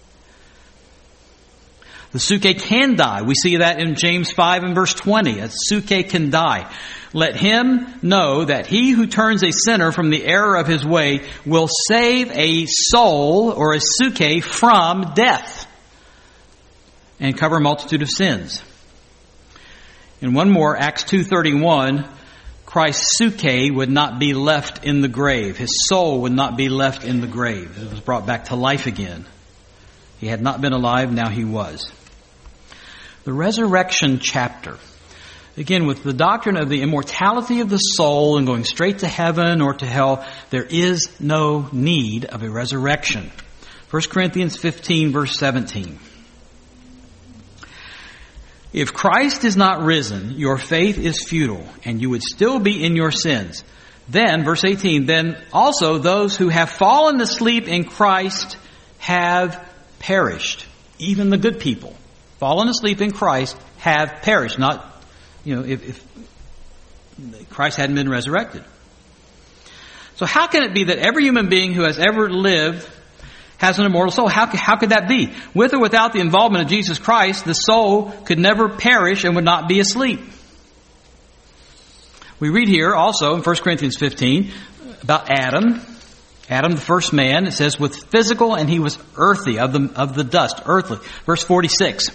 The suke can die. We see that in James five and verse twenty. A suke can die. Let him know that he who turns a sinner from the error of his way will save a soul or a suke from death and cover a multitude of sins. And one more, Acts two thirty-one, Christ's suke would not be left in the grave. His soul would not be left in the grave. It was brought back to life again. He had not been alive, now he was. The resurrection chapter. Again, with the doctrine of the immortality of the soul and going straight to heaven or to hell, there is no need of a resurrection. First Corinthians fifteen, verse seventeen. If Christ is not risen, your faith is futile, and you would still be in your sins. Then, verse eighteen, then also those who have fallen asleep in Christ have perished. Even the good people, fallen asleep in Christ, have perished. Not, you know, if, if Christ hadn't been resurrected. So how can it be that every human being who has ever lived has an immortal soul? How, how could that be? With or without the involvement of Jesus Christ, the soul could never perish and would not be asleep. We read here also in First Corinthians fifteen about Adam. Adam, the first man, it says, with physical, and he was earthy, of the, of the dust, earthly. Verse forty-six.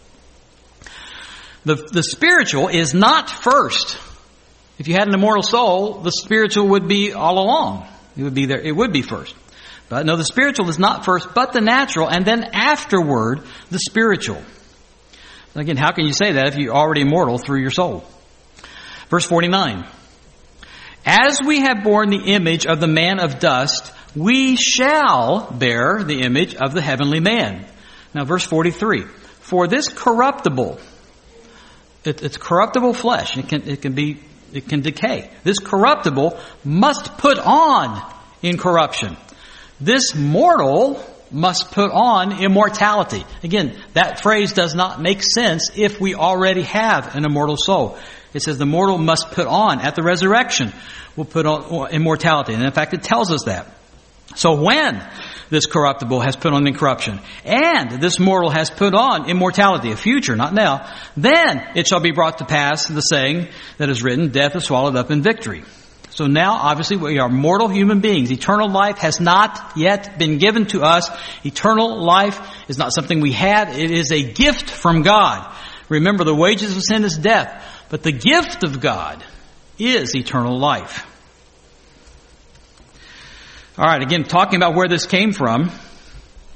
The, the spiritual is not first. If you had an immortal soul, the spiritual would be all along. It would be there, it would be first. But no, the spiritual is not first, but the natural, and then afterward, the spiritual. Again, how can you say that if you're already immortal through your soul? Verse forty-nine. As we have borne the image of the man of dust, we shall bear the image of the heavenly man. Now, verse forty-three. For this corruptible, it, it's corruptible flesh. It can, it can be, it can decay. This corruptible must put on incorruption. This mortal must put on immortality. Again, that phrase does not make sense if we already have an immortal soul. It says the mortal must put on, at the resurrection, will put on immortality. And in fact, it tells us that. So when this corruptible has put on incorruption, and this mortal has put on immortality, a future, not now, then it shall be brought to pass the saying that is written, death is swallowed up in victory. So now, obviously, we are mortal human beings. Eternal life has not yet been given to us. Eternal life is not something we had. It is a gift from God. Remember, the wages of sin is death. But the gift of God is eternal life. All right, again, talking about where this came from,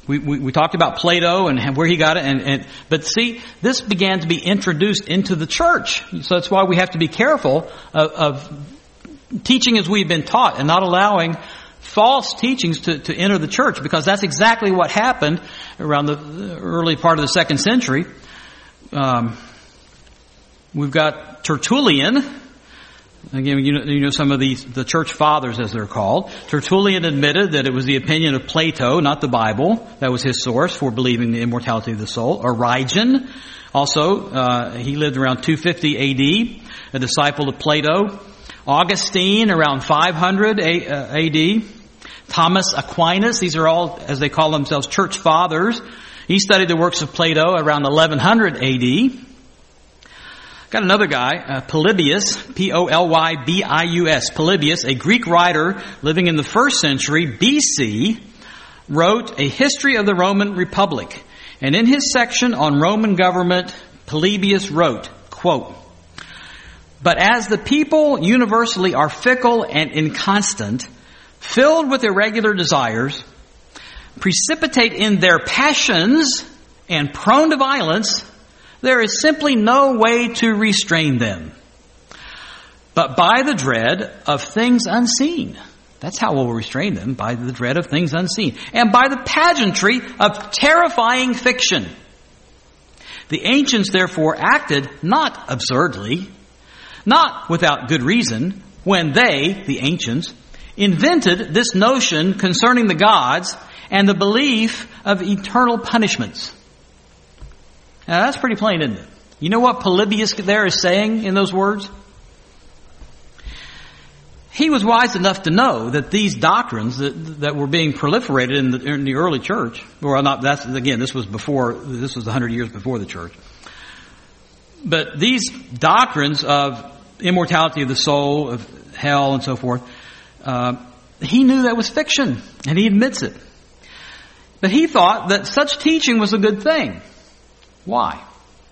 We, we, we talked about Plato and where he got it, and, and but see, this began to be introduced into the church. So that's why we have to be careful of, of teaching as we've been taught and not allowing false teachings to, to enter the church, because that's exactly what happened around the early part of the second century. Um, we've got Tertullian. Again, you know, you know some of these, the church fathers as they're called. Tertullian admitted that it was the opinion of Plato, not the Bible, that was his source for believing the immortality of the soul. Origen, also, uh, he lived around two fifty A D, a disciple of Plato. Augustine, around five hundred A D. Thomas Aquinas, these are all, as they call themselves, church fathers. He studied the works of Plato around eleven hundred A D. Got another guy, uh, Polybius, P O L Y B I U S. Polybius, a Greek writer living in the first century B C, wrote a history of the Roman Republic. And in his section on Roman government, Polybius wrote, quote, "But as the people universally are fickle and inconstant, filled with irregular desires, precipitate in their passions, and prone to violence, there is simply no way to restrain them, but by the dread of things unseen." That's how we'll restrain them, by the dread of things unseen. "And by the pageantry of terrifying fiction. The ancients therefore acted not absurdly, not without good reason, when they, the ancients, invented this notion concerning the gods and the belief of eternal punishments." Now that's pretty plain, isn't it? You know what Polybius there is saying in those words? He was wise enough to know that these doctrines that, that were being proliferated in the, in the early church, well, not that's again, this was before, this was a hundred years before the church. But these doctrines of immortality of the soul, of hell, and so forth, uh, he knew that was fiction, and he admits it. But he thought that such teaching was a good thing. Why?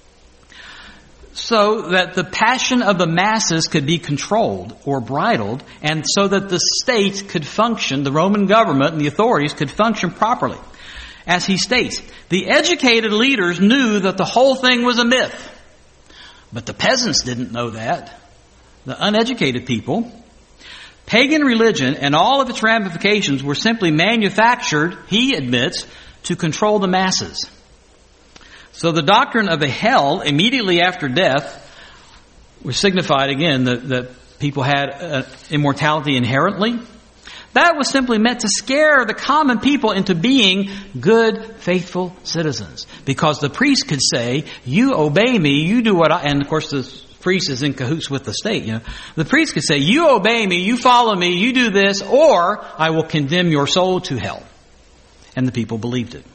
So that the passion of the masses could be controlled or bridled, and so that the state could function, the Roman government and the authorities could function properly. As he states, the educated leaders knew that the whole thing was a myth. But the peasants didn't know that. The uneducated people. Pagan religion and all of its ramifications were simply manufactured, he admits, to control the masses. So the doctrine of a hell immediately after death was signified again that, that people had uh, immortality inherently. That was simply meant to scare the common people into being good, faithful citizens. Because the priest could say, "You obey me, you do what I..." And of course the priest is in cahoots with the state. You know, the priest could say, "You obey me, you follow me, you do this, or I will condemn your soul to hell." And the people believed it.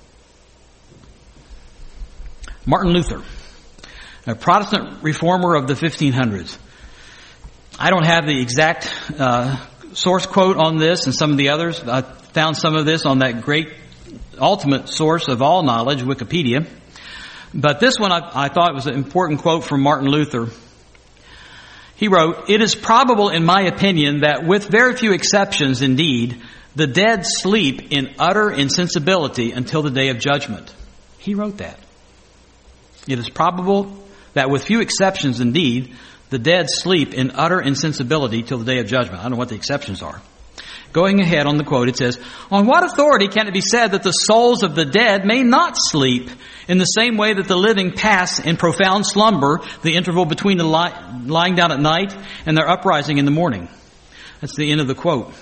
Martin Luther, a Protestant reformer of the fifteen hundreds. I don't have the exact uh, source quote on this and some of the others. I found some of this on that great ultimate source of all knowledge, Wikipedia. But this one I, I thought was an important quote from Martin Luther. He wrote, "It is probable, in my opinion, that with very few exceptions indeed, the dead sleep in utter insensibility until the day of judgment." He wrote that. It is probable that with few exceptions indeed, the dead sleep in utter insensibility till the day of judgment. I don't know what the exceptions are. Going ahead on the quote, it says, "On what authority can it be said that the souls of the dead may not sleep in the same way that the living pass in profound slumber the interval between the li- lying down at night and their uprising in the morning?" That's the end of the quote.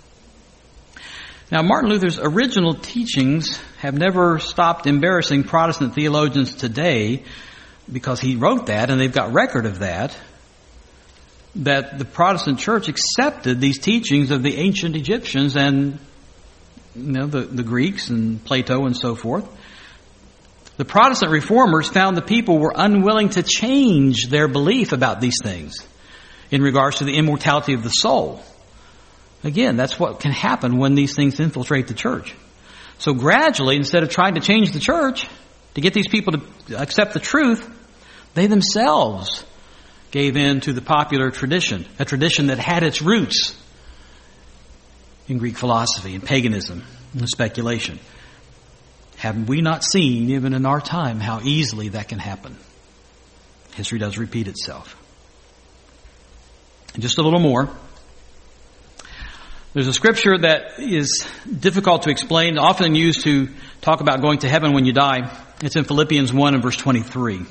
Now, Martin Luther's original teachings have never stopped embarrassing Protestant theologians today, because he wrote that, and they've got record of that, that the Protestant church accepted these teachings of the ancient Egyptians and, you know, the, the Greeks and Plato and so forth. The Protestant reformers found the people were unwilling to change their belief about these things in regards to the immortality of the soul. Again, that's what can happen when these things infiltrate the church. So gradually, instead of trying to change the church to get these people to accept the truth, they themselves gave in to the popular tradition, a tradition that had its roots in Greek philosophy and paganism and speculation. Have we not seen, even in our time, how easily that can happen? History does repeat itself. And just a little more. There's a scripture that is difficult to explain, often used to talk about going to heaven when you die. It's in Philippians one and verse twenty-three.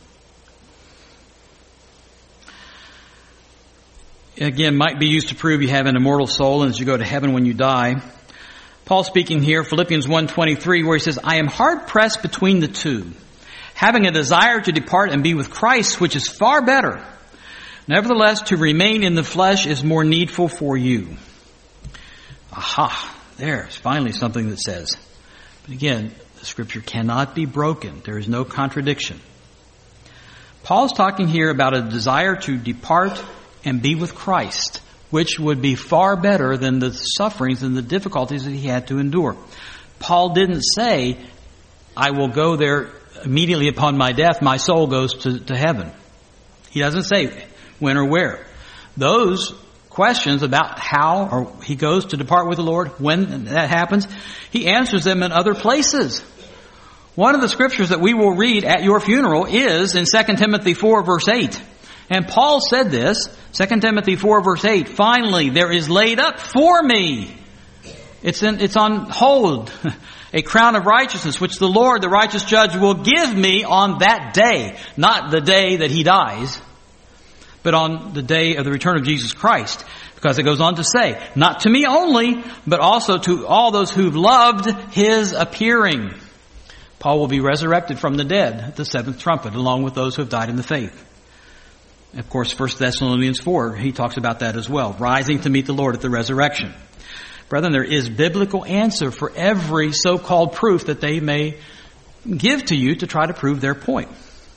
Again, might be used to prove you have an immortal soul and as you go to heaven when you die. Paul speaking here, Philippians one twenty-three, where he says, I am hard pressed between the two, having a desire to depart and be with Christ, which is far better. Nevertheless, to remain in the flesh is more needful for you. Aha, there's finally something that says. But again, the scripture cannot be broken. There is no contradiction. Paul's talking here about a desire to depart and be with Christ, which would be far better than the sufferings and the difficulties that he had to endure. Paul didn't say, I will go there immediately upon my death, my soul goes to, to heaven. He doesn't say when or where. Those questions about how or he goes to depart with the Lord, when that happens, he answers them in other places. One of the scriptures that we will read at your funeral is in Second Timothy four verse eight. And Paul said this, Second Timothy four verse eight, finally there is laid up for me. It's in, it's on hold. A crown of righteousness, which the Lord, the righteous judge, will give me on that day. Not the day that he dies, but on the day of the return of Jesus Christ. Because it goes on to say, not to me only, but also to all those who've loved his appearing. Paul will be resurrected from the dead at the seventh trumpet, along with those who have died in the faith. Of course, First Thessalonians four, he talks about that as well. Rising to meet the Lord at the resurrection. Brethren, there is biblical answer for every so-called proof that they may give to you to try to prove their point.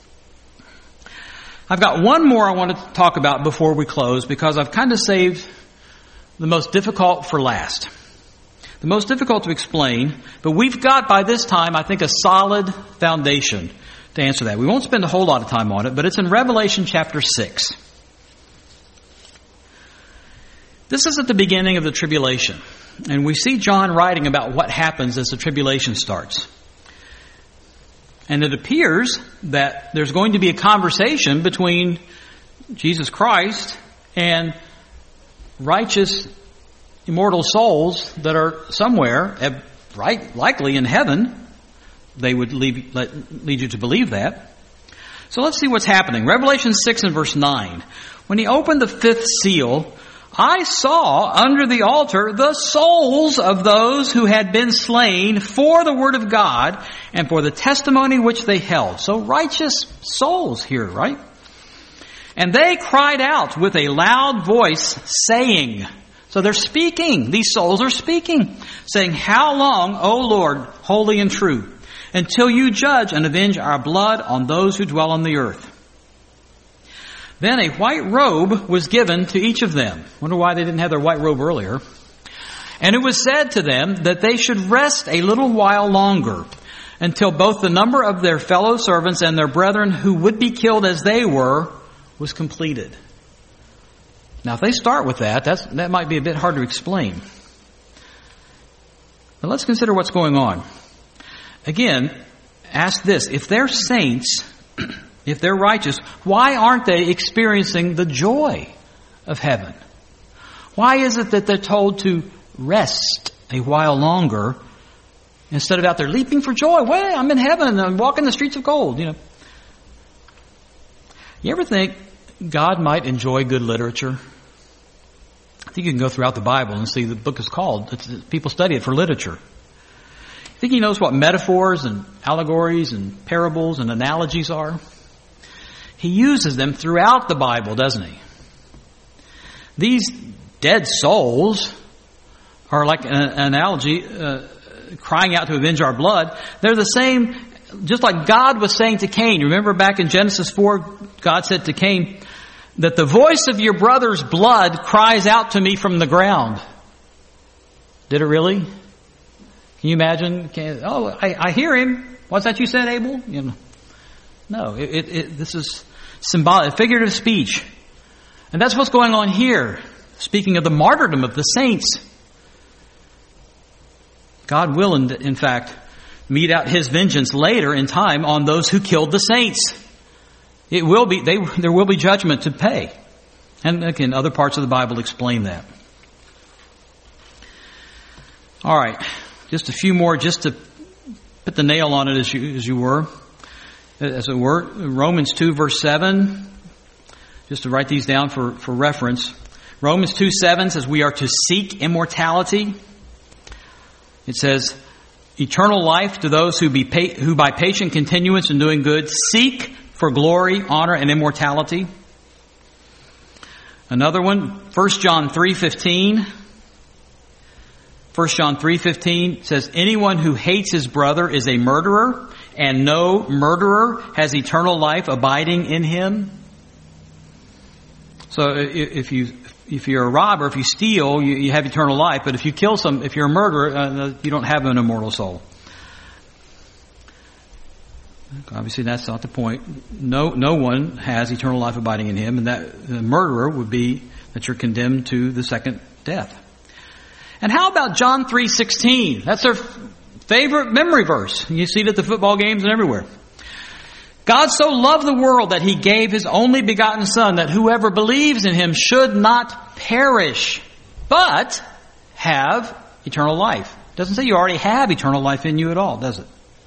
I've got one more I want to talk about before we close, because I've kind of saved the most difficult for last. The most difficult to explain, but we've got by this time, I think, a solid foundation to answer that. We won't spend a whole lot of time on it, but it's in Revelation chapter six. This is at the beginning of the tribulation, and we see John writing about what happens as the tribulation starts. And it appears that there's going to be a conversation between Jesus Christ and righteous, immortal souls that are somewhere, right, likely in heaven. They would lead, lead you to believe that. So let's see what's happening. Revelation six and verse nine. When he opened the fifth seal, I saw under the altar the souls of those who had been slain for the word of God and for the testimony which they held. So righteous souls here, right? And they cried out with a loud voice, saying, so they're speaking, these souls are speaking, saying, how long, O Lord, holy and true, until you judge and avenge our blood on those who dwell on the earth? Then a white robe was given to each of them. Wonder why they didn't have their white robe earlier. And it was said to them that they should rest a little while longer, until both the number of their fellow servants and their brethren who would be killed as they were was completed. Now if they start with that, that's, that might be a bit hard to explain. But let's consider what's going on. Again, ask this. If they're saints, if they're righteous, why aren't they experiencing the joy of heaven? Why is it that they're told to rest a while longer instead of out there leaping for joy? Well, I'm in heaven. I'm walking the streets of gold. You know. You ever think God might enjoy good literature? I think you can go throughout the Bible and see the book is called. It's, people study it for literature. You think he knows what metaphors and allegories and parables and analogies are? He uses them throughout the Bible, doesn't he? These dead souls are like an analogy, uh, crying out to avenge our blood. They're the same, just like God was saying to Cain. Remember back in Genesis four, God said to Cain that the voice of your brother's blood cries out to me from the ground. Did it really? Can you imagine? Can, oh, I, I hear him. What's that you said, Abel? You know, no, it, it, it, this is symbolic, figurative speech. And that's what's going on here. Speaking of the martyrdom of the saints. God will, in, in fact, mete out his vengeance later in time on those who killed the saints. It will be, they, there will be judgment to pay. And again, other parts of the Bible explain that. All right, just a few more just to put the nail on it as you, as you were, as it were. Romans two verse seven, just to write these down for, for reference. Romans two seven says we are to seek immortality. It says, eternal life to those who be pa- who by patient continuance in doing good seek for glory, honor, and immortality. Another one, First John three fifteen. First John three fifteen says, anyone who hates his brother is a murderer, and no murderer has eternal life abiding in him. So if you if you're a robber, if you steal, you, you have eternal life. But if you kill some, if you're a murderer, uh, you don't have an immortal soul. Obviously, that's not the point. No, no one has eternal life abiding in him, and that the murderer would be that you're condemned to the second death. And how about John three sixteen? That's our favorite memory verse. You see it at the football games and everywhere. God so loved the world that he gave his only begotten Son, that whoever believes in him should not perish, but have eternal life. It doesn't say you already have eternal life in you at all, does it?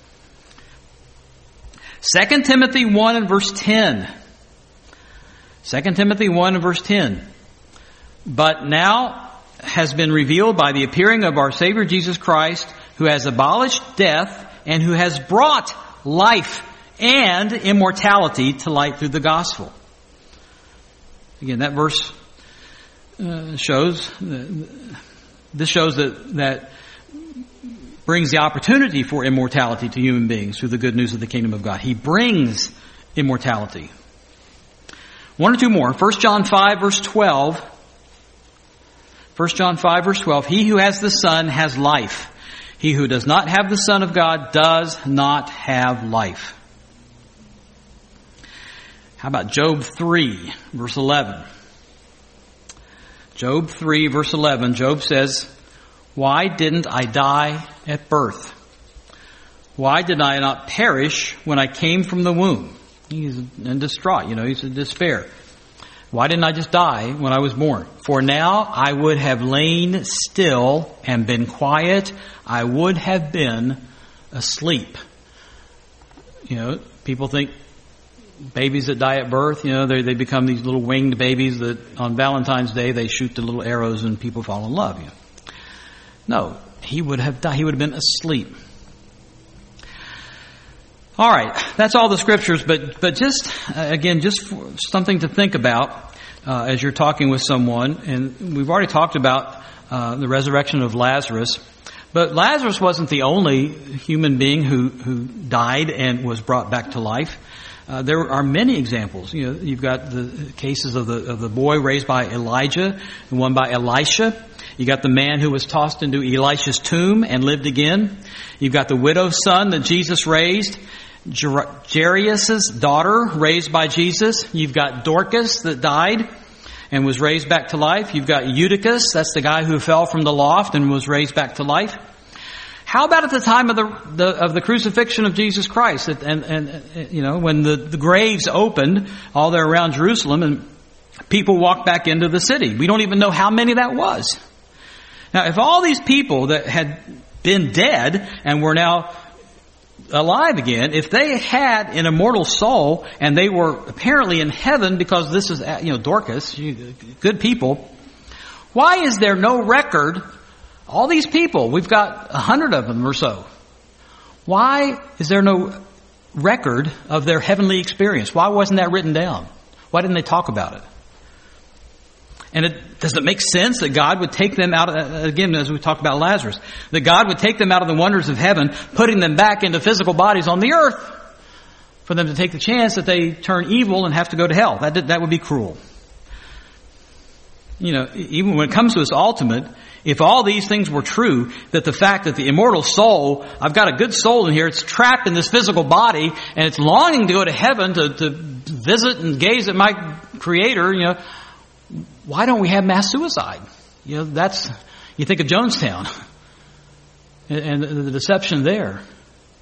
Second Timothy one and verse ten. Second Timothy one and verse ten. But now has been revealed by the appearing of our Savior Jesus Christ, who has abolished death and who has brought life and immortality to light through the gospel. Again, that verse uh, shows, uh, this shows that, that brings the opportunity for immortality to human beings through the good news of the kingdom of God. He brings immortality. One or two more. First John five verse twelve. First John five verse twelve. He who has the Son has life. He who does not have the Son of God does not have life. How about Job three verse eleven? Job three verse eleven. Job says, why didn't I die at birth? Why did I not perish when I came from the womb? He's in distraught, you know, he's in despair. Why didn't I just die when I was born? For now I would have lain still and been quiet. I would have been asleep. You know, people think babies that die at birth, you know, they, they become these little winged babies that on Valentine's Day they shoot the little arrows and people fall in love. You know. No, he would have died. He would have been asleep. All right, that's all the scriptures, but but just uh, again, just something to think about uh, as you're talking with someone. And we've already talked about uh, the resurrection of Lazarus, but Lazarus wasn't the only human being who who died and was brought back to life. Uh, there are many examples. You know, you've got the cases of the of the boy raised by Elijah, and one by Elisha. You got the man who was tossed into Elisha's tomb and lived again. You've got the widow's son that Jesus raised. Jairus' daughter raised by Jesus. You've got Dorcas that died and was raised back to life. You've got Eutychus, that's the guy who fell from the loft and was raised back to life. How about at the time of the, the of the crucifixion of Jesus Christ? And, and, and you know, when the, the graves opened all there around Jerusalem and people walked back into the city. We don't even know how many that was. Now, if all these people that had been dead and were now alive again, if they had an immortal soul and they were apparently in heaven because this is, you know, Dorcas, good people, why is there no record? All these people, we've got a hundred of them or so. Why is there no record of their heavenly experience? Why wasn't that written down? Why didn't they talk about it? And it, does it make sense that God would take them out of, again, as we talked about Lazarus, that God would take them out of the wonders of heaven, putting them back into physical bodies on the earth, for them to take the chance that they turn evil and have to go to hell? That that would be cruel. You know, even when it comes to this ultimate, if all these things were true, that the fact that the immortal soul, I've got a good soul in here, it's trapped in this physical body, and it's longing to go to heaven to, to visit and gaze at my Creator, you know, why don't we have mass suicide? You know, that's, you think of Jonestown and the deception there.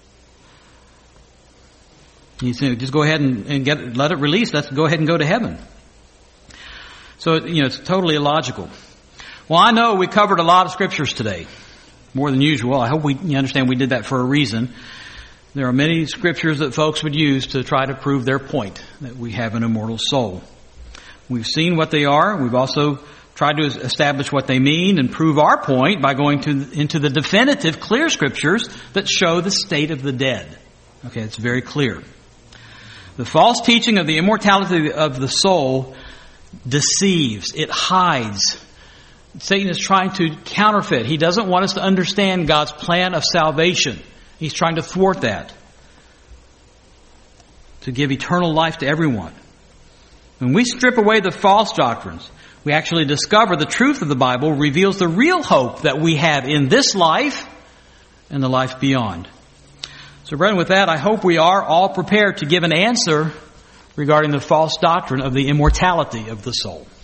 You say, just go ahead and, and get let it release. Let's go ahead and go to heaven. So, you know, it's totally illogical. Well, I know we covered a lot of scriptures today, more than usual. I hope we you understand we did that for a reason. There are many scriptures that folks would use to try to prove their point, that we have an immortal soul. We've seen what they are. We've also tried to establish what they mean and prove our point by going to, into the definitive, clear scriptures that show the state of the dead. Okay, it's very clear. The false teaching of the immortality of the soul deceives. It hides. Satan is trying to counterfeit. He doesn't want us to understand God's plan of salvation. He's trying to thwart that, to give eternal life to everyone. When we strip away the false doctrines, we actually discover the truth of the Bible reveals the real hope that we have in this life and the life beyond. So, brethren, with that, I hope we are all prepared to give an answer regarding the false doctrine of the immortality of the soul.